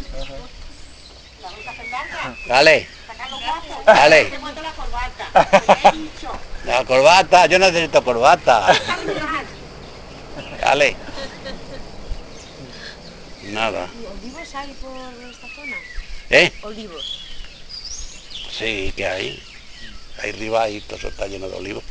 Dale. Dale. La corbata, yo necesito corbata. Dale. Nada. ¿Y olivos hay por esta zona? Olivos. Sí, que hay. Ahí arriba y todo eso está lleno de olivos.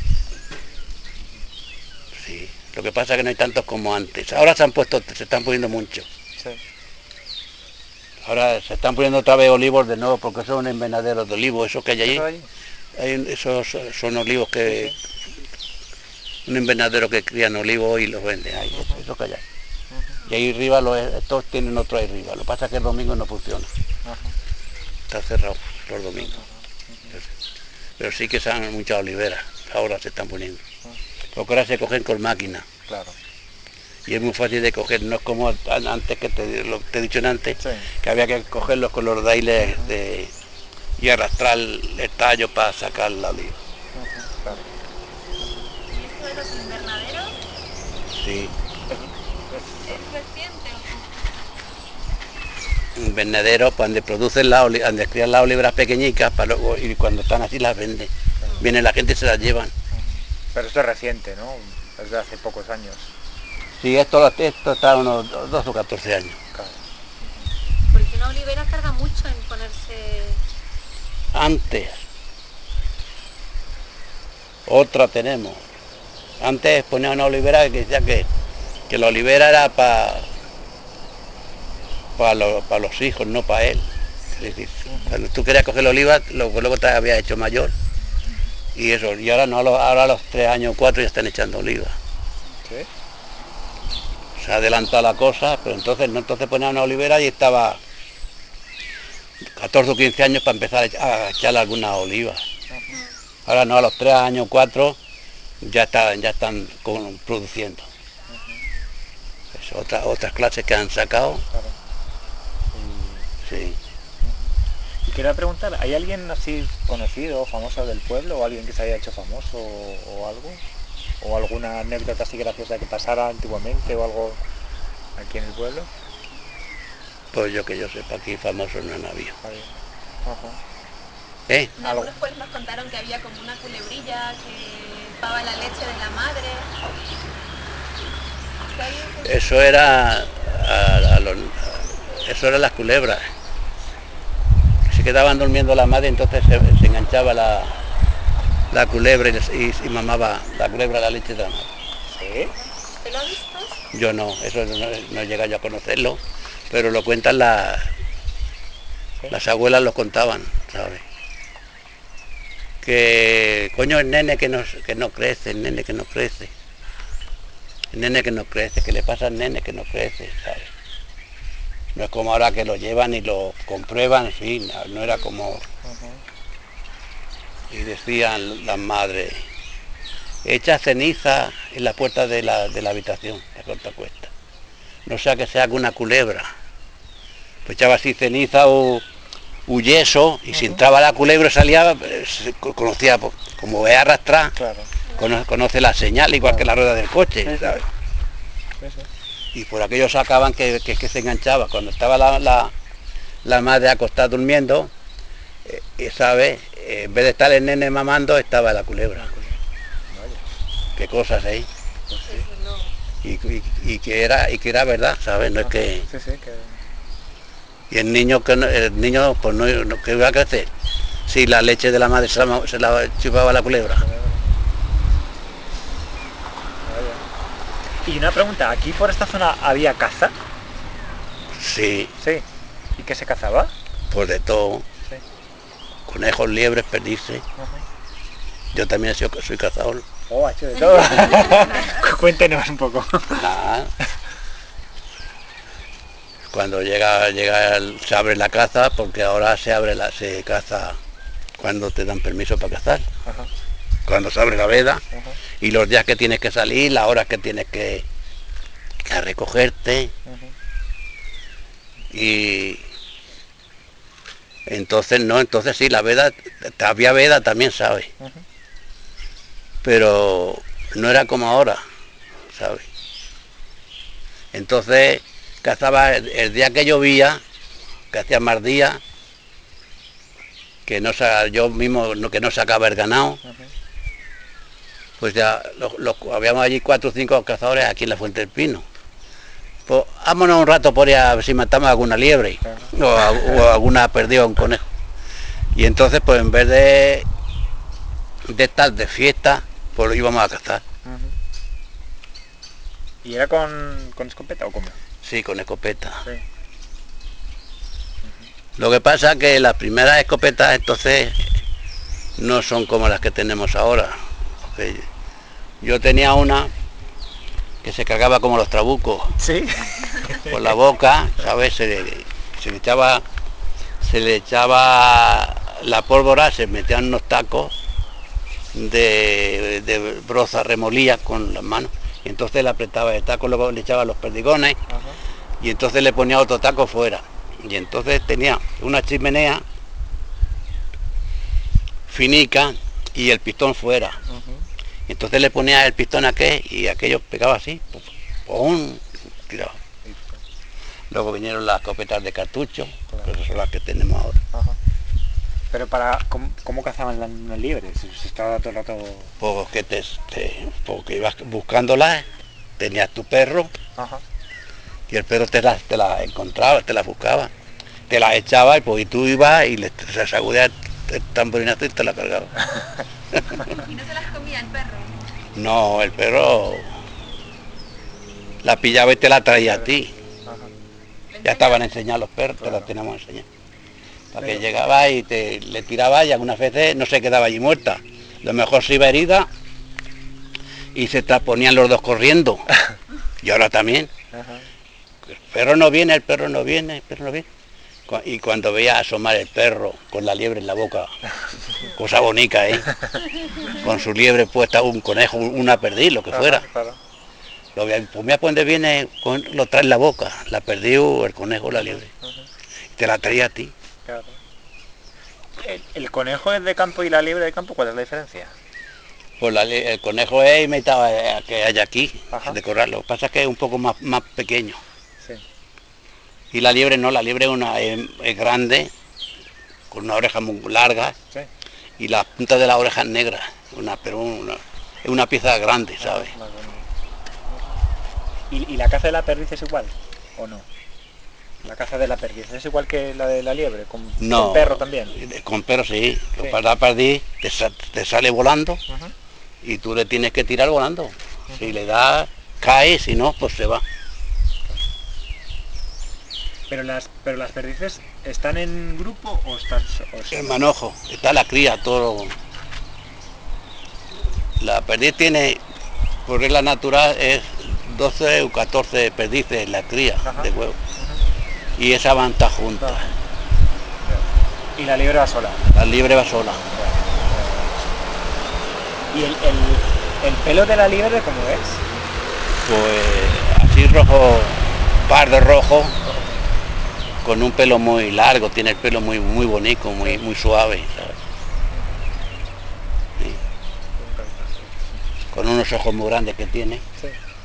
Sí. Lo que pasa es que no hay tantos como antes. Ahora se están poniendo muchos. Sí. Ahora se están poniendo otra vez olivos de nuevo porque son invernaderos de olivos, esos que hay allí. Esos son olivos que... Un invernadero que crían olivos y los venden ahí, eso que hay ahí. Y ahí arriba estos tienen otro ahí arriba. Lo que pasa es que el domingo no funciona. Está cerrado los domingos. Pero sí que son muchas oliveras, ahora se están poniendo. Porque ahora se cogen con máquina. Claro. Y es muy fácil de coger, no es como antes que lo que te he dicho antes, Sí. que había que cogerlos con los dailes y arrastrar el tallo para sacar la oliva. Claro. ¿Y esto de los invernaderos Sí. es reciente o cómo? invernaderos pues, donde producen donde crían las oliveras pequeñicas para luego, y cuando están así las venden. Viene la gente y se las llevan. Pero esto es reciente, ¿no? Es de hace pocos años. Sí, esto está unos 12 o 14 años. Claro. Porque una olivera tarda mucho en ponerse... Antes, otra tenemos. Antes ponía una olivera que decía que la olivera era para los hijos, no para él. Es decir, cuando tú querías coger la oliva, luego te había hecho mayor. Y eso, y ahora no, ahora a los 3 años, 4 ya están echando oliva. ¿Sí? Se ha adelantado la cosa, pero entonces ponía una olivera y estaba 14 o 15 años para empezar a echarle algunas olivas. Ahora no, a los 3 años, 4 ya están produciendo. Es otras clases que han sacado. Claro. Sí. Y quería preguntar, ¿hay alguien así conocido, famoso del pueblo, o alguien que se haya hecho famoso o algo? ¿O alguna anécdota así graciosa que pasara antiguamente o algo aquí en el pueblo? Pues yo que yo sepa, aquí famosos no han habido. Ajá. ¿Eh? En algunos pueblos nos contaron que había como una culebrilla que chupaba la leche de la madre. Eso era eso eran las culebras. Se quedaban durmiendo la madre, entonces se enganchaba la culebra y mamaba la culebra la leche de la madre. ¿Sí? ¿Te lo has visto? Yo no, eso no he llegado yo a conocerlo, pero lo cuentan las abuelas lo contaban, ¿sabes? Que coño el nene que no crece, el nene que no crece. El nene que no crece, ¿qué le pasa al nene que no crece, ¿sabes? No es como ahora que lo llevan y lo comprueban, en fin, no era como... Y decían las madres, echa ceniza en la puerta de la habitación, la corta cuesta. No sea que sea una culebra. Pues echaba así ceniza o yeso y si entraba la culebra salía, se conocía, como ve arrastrar, Claro. conoce la señal igual que la rueda del coche, ¿sabes? Eso. Y por aquello sacaban que se enganchaba. Cuando estaba la madre acostada durmiendo, ¿sabes? En vez de estar el nene mamando, estaba la culebra. Vaya. Qué cosas ahí. Pues sí. Y que era verdad, ¿sabes? No es que... Sí, sí, que... Y el niño pues no que iba a crecer. Si la leche de la madre se la chupaba la culebra. Vaya. Y una pregunta, ¿aquí por esta zona había caza? Sí, Sí. ¿Y qué se cazaba? pues de todo. Sí. Conejos, liebres, perdices. Yo también soy cazador. Oh, ha hecho de todo. Cuéntenos un poco. Nada. Cuando se abre la caza, porque ahora se caza cuando te dan permiso para cazar. Ajá. Cuando se abre la veda Ajá. y los días que tienes que salir, las horas que tienes que recogerte. Y entonces sí, la veda, había veda también, ¿sabes? Pero no era como ahora, ¿sabes? Entonces cazaba el día que llovía, que hacía más días, que yo mismo que no sacaba el ganado, pues ya habíamos allí 4 o 5 cazadores aquí en la Fuente del Pino. Pues vámonos un rato por ahí a ver si matamos alguna liebre o alguna perdida o un conejo. Y entonces pues en vez de estar de fiesta, pues lo íbamos a cazar. ¿Y era con escopeta o cómo? Sí, con escopeta. Sí. Lo que pasa es que las primeras escopetas entonces no son como las que tenemos ahora. Porque yo tenía una que se cargaba como los trabucos. ¿Sí? Por la boca, ¿sabes? Se le echaba la pólvora, se metían unos tacos de broza remolía con las manos. Y entonces le apretaba el taco, luego le echaba los perdigones. Y entonces le ponía otro taco fuera. Y entonces tenía una chimenea finica y el pistón fuera. Entonces le ponía el pistón a aquel y aquello pegaba así, ¡pum! Tiraba. Luego vinieron las escopetas de cartucho, Claro. que esas son las que tenemos ahora. Ajá. Pero ¿cómo cazaban las liebres? Si estaba todo el rato... Pues que porque ibas buscándolas, tenías tu perro, Ajá. y el perro te las encontraba, te las buscaba, te las echaba y pues y tú ibas y se sacudía el tamborinazo y te la cargaba. ¿Y no se las comía el perro? No, el perro la pillaba y te la traía a ti. Ajá. Ya estaban enseñados los perros, Claro. te las teníamos enseñados. Para que Pero- llegaba y le tiraba y algunas veces no se quedaba allí muerta. Lo mejor se iba herida y se ponían los dos corriendo. Y ahora también. Ajá. El perro no viene, el perro no viene, el perro no viene. Y cuando veía asomar el perro con la liebre en la boca, cosa bonita, ¿eh? Con su liebre puesta, un conejo, una perdiz, lo que fuera. Ajá, claro. Pues mira por dónde viene, lo trae en la boca, la perdió el conejo, la liebre. Y te la traía a ti. Claro. ¿El conejo es de campo y la liebre de campo? ¿Cuál es la diferencia? Pues el conejo es imitado a que hay aquí, Ajá. de corral. Lo que pasa es que es un poco más pequeño. Sí. Y la liebre no, la liebre es grande, con una oreja muy larga, Sí. y las puntas de la oreja negras, es una pieza grande, Ajá, ¿sabes? más grande. ¿Y la caza de la perdiz es igual? ¿O no? La caza de la perdiz es igual que la de la liebre, con No, perro también. con perro sí, Sí. para perder te sale volando Ajá. y tú le tienes que tirar volando. Si le das, cae, si no, pues se va. Pero las perdices están en grupo o están El manojo, está la cría, todo. La perdiz tiene, por regla natural, es 12 o 14 perdices la cría. Ajá. De huevo. Y esa van todas juntas. Ajá. Y la liebre va sola. La liebre va sola. ¿Y el pelo de la liebre cómo es? Pues así rojo, pardo rojo, con un pelo muy largo, tiene el pelo muy bonito, muy suave, ¿sabes? Sí. Con unos ojos muy grandes que tiene. Sí.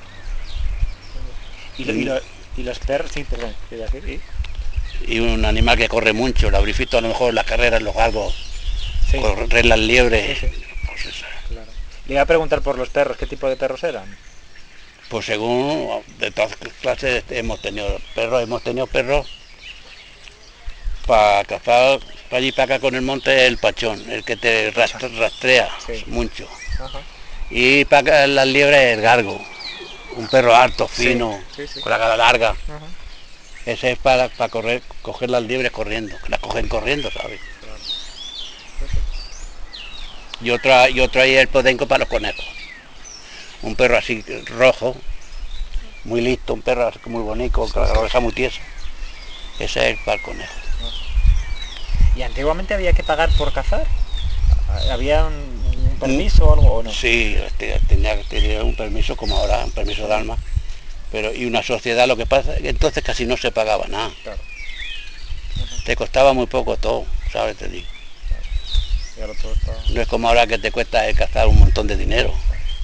Y los perros, sí, perdón, quería decir, Y un animal que corre mucho, el abrifito a lo mejor en las carreras, los galgos, sí, correr las liebres, sí, sí. pues esa. Claro. Le iba a preguntar por los perros, ¿qué tipo de perros eran? Pues según, de todas clases hemos tenido perros para cazar para allí para acá con el monte, el pachón, el que te rastrea Sí. mucho. Ajá. Y para acá las liebres el gargo, un perro harto, fino, Sí, sí. con la cara larga. Ajá. Ese es para coger las liebres corriendo, que las cogen corriendo, ¿sabes? Claro. Sí, sí. Y otro ahí el podenco para los conejos. Un perro así rojo, muy listo, un perro así muy bonito, con la oreja muy tiesa. Ese es para el conejo. ¿Y antiguamente había que pagar por cazar? ¿Había un permiso o algo o no? Sí, tenía que tener un permiso como ahora, un permiso de armas. Pero y una sociedad, lo que pasa es que entonces casi no se pagaba nada. Claro. Te costaba muy poco todo, ¿sabes? Te digo. Y ahora todo está... No es como ahora que te cuesta cazar un montón de dinero.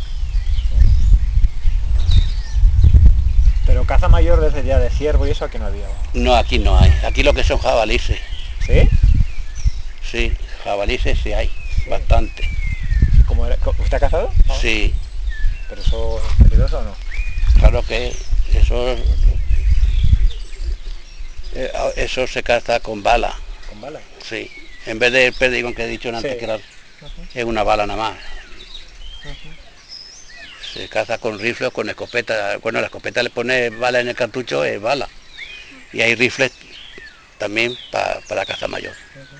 Pero caza mayor desde ya de ciervo y eso aquí no había. No, aquí no hay. Aquí lo que son jabalices. ¿Sí? Sí, jabalices sí hay, Sí. bastante. ¿Usted ha cazado? No. Sí, ¿Pero eso es peligroso o no? claro que eso se caza con bala. ¿Con bala? Sí. En vez del perdigón que he dicho antes, Sí. que es una bala nada más. Se caza con rifle o con escopeta. Bueno, la escopeta le pone bala en el cartucho, es bala. Y hay rifles también para caza mayor.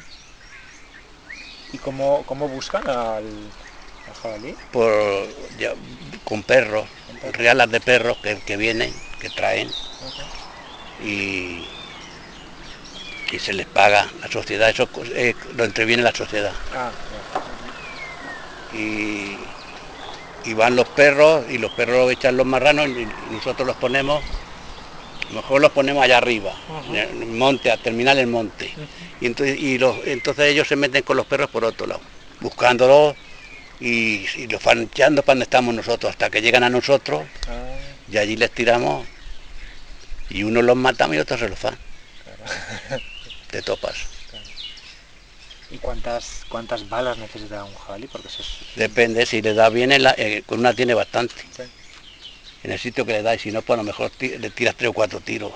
¿Y cómo buscan al jabalí? Ya, con perros, realas de perros que vienen, que traen, y, y se les paga la sociedad, eso lo entreviene la sociedad. Ah, Y van los perros y los perros echan los marranos y nosotros los ponemos, mejor los ponemos allá arriba, en el monte, a terminar el monte. Entonces ellos se meten con los perros por otro lado, buscándolos y los van echando para donde estamos nosotros, hasta que llegan a nosotros y allí les tiramos Y unos los matamos y otros se los dan. Claro. Te topas. Claro. ¿Y cuántas balas necesita un jabalí? Porque eso es... Depende, si le da bien, con una tiene bastante. Sí. En el sitio que le da, y si no, pues a lo mejor le tiras 3 o 4 tiros.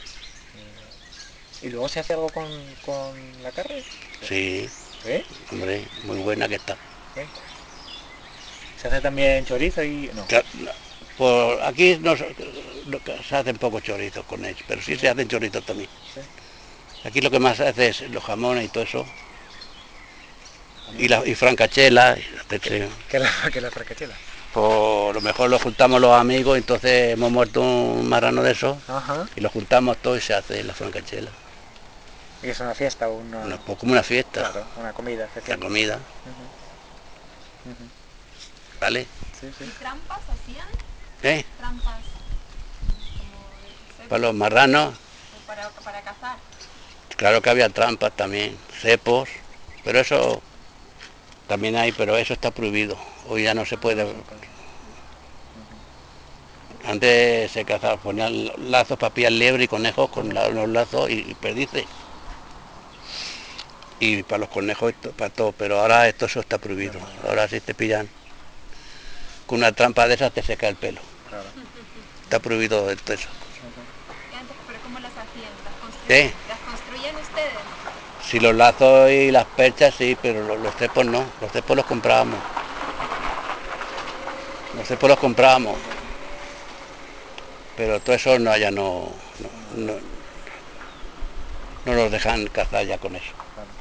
¿Y luego se hace algo con la carne? Sí, ¿Sí? hombre, muy buena que está. ¿Sí? ¿Se hace también chorizo y...? No. Por aquí se hacen pocos chorizos con ellos, pero sí se hacen chorizos también. Sí. Aquí lo que más se hace es los jamones y todo eso. Y francachela. ¿Qué es la fracachela? Por lo mejor lo juntamos los amigos, entonces hemos muerto un marrano de esos. Ajá. Y lo juntamos todo y se hace la francachela. ¿Y es una fiesta o una...? Pues como una fiesta. Claro, una comida especial. La comida. ¿Vale? Sí, sí. ¿Y trampas hacían? Trampas. Como Para los marranos. Para cazar. Claro que había trampas también, cepos, pero eso también hay, pero eso está prohibido. Hoy ya no se puede. Antes se cazaba, ponían lazos para pillar liebre y conejos con los lazos y perdices. Y para los conejos, para todo, pero ahora eso está prohibido. Ahora si te pillan con una trampa de esas te seca el pelo. Claro. Está prohibido todo eso. ¿Y antes, pero cómo las hacían? ¿Las construían ustedes? Si los lazos y las perchas sí, pero los cepos no. Los cepos los comprábamos. Los cepos los comprábamos. Pero todo eso no nos dejan cazar ya con eso.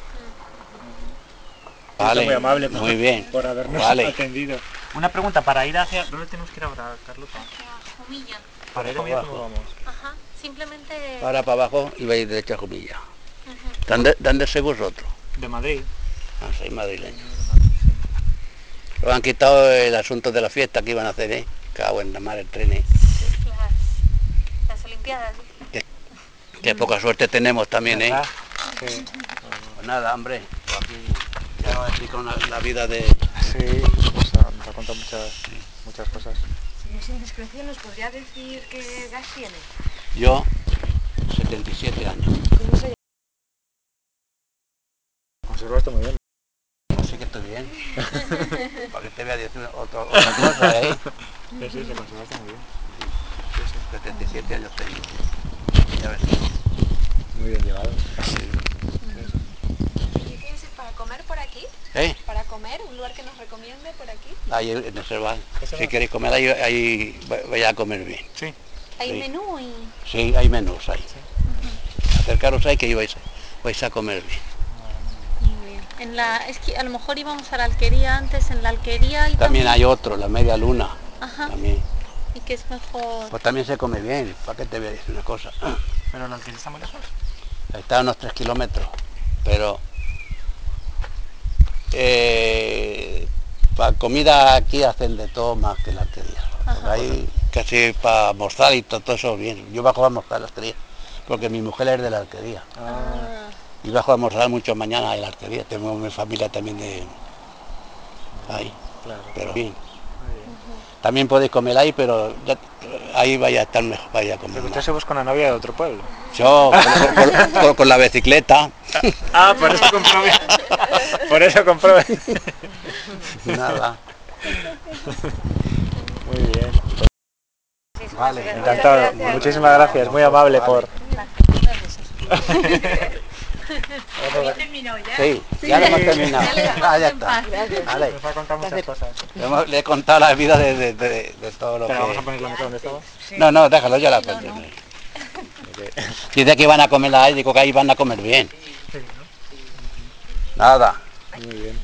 Vale, muy amable muy bien. Por habernos atendido. Una pregunta, para ir hacia... ¿Dónde tenemos que ir ahora, Carlota? Hacia Jumilla. Para ir a ¿cómo vamos? Ajá, simplemente... Ahora para abajo y vais derecho a Jumilla. ¿Dónde sois vosotros? De Madrid. Ah, soy madrileño. Sí. Lo han quitado el asunto de la fiesta que iban a hacer, Cago en la mar el tren, Las Olimpiadas. Qué poca suerte tenemos también, Sí. Pues nada, hombre, pues aquí ya nos explico la vida de... Sí, nos ha contado muchas cosas. Si no es indiscreción, ¿nos podría decir qué edad tiene? Yo, 77 años. ¿Cómo se llama? Conservaste muy bien. Así que estoy bien. Para que te vea decir otra cosa, Sí, se conservaste muy bien. Sí, 77 años tengo. Ya ves. Muy bien llevado. ¿Y qué es para comer por aquí? ¿Para comer? ¿Un lugar que nos recomiende por aquí? Ahí en el Serval. Si queréis comer ahí vaya a comer bien. Sí. ¿Hay menú y...? Sí, hay menús ahí. Acercaros ahí que vais a comer bien. Muy bien. Es que a lo mejor íbamos a la Alquería antes, en la Alquería y también hay otro, la Media Luna. Ajá. También. Y que es mejor... Pues también se come bien, para que te voy a decir una cosa. ¿Pero la Alquería está muy lejos? Está a unos 3 kilómetros, pero para comida aquí hacen de todo más que la Alquería. Porque ahí casi para almorzar y todo eso bien. Yo bajo a almorzar a la Alquería, porque mi mujer es de la Alquería. Y bajo a almorzar mucho mañana en la Alquería. Tengo mi familia también de ahí, pero bien. También podéis comer ahí, pero ahí vaya a estar mejor, vaya a comer. Pero usted se busca una novia de otro pueblo. Yo, con la bicicleta. Por eso comprobé. Por eso comprobé. Nada. Muy bien. Vale. Encantado. Muchísimas gracias. Muy amable por... ¿Habéis terminado ya? Sí, ya lo hemos terminado. Ya está. Vale. Nos ha contado muchas cosas. Le he contado la vida de todo lo Pero que... vamos a poner la mesa donde estaba. No, déjalo, ya la pondré. Dice que iban a comer ahí, digo que ahí van a comer bien. Nada. Muy bien.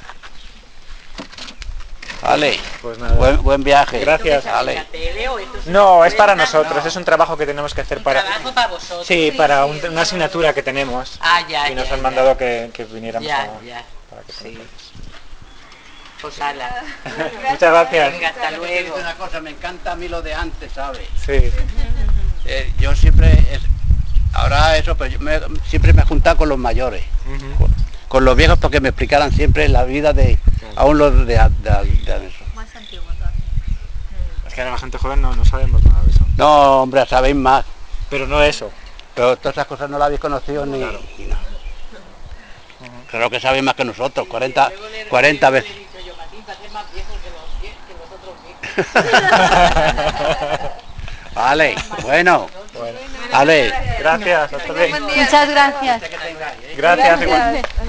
Vale. Pues nada. Buen viaje. Gracias. Vale. No, es para nosotros, es un trabajo que tenemos que hacer para... trabajo para vosotros. Sí, para una asignatura que tenemos. Ya. Y nos han mandado que viniéramos Ya. para que Sí. conozcáis. Pues ala. Muchas gracias. Venga, hasta luego. Una cosa, me encanta a mí lo de antes, ¿sabes? Sí. Yo siempre... Ahora eso, pero siempre me he juntado con los mayores. Con los viejos porque me explicaran siempre la vida de... Aún los de eso. Más antiguo también. Es que ahora la gente joven no sabemos nada de eso. No, hombre, sabéis más. Pero no eso. Pero todas esas cosas no las habéis conocido ni nada. Creo que sabéis más que nosotros, 40 veces. Vale, bueno. Vale. Gracias, hasta luego. Muchas gracias. Gracias, igual.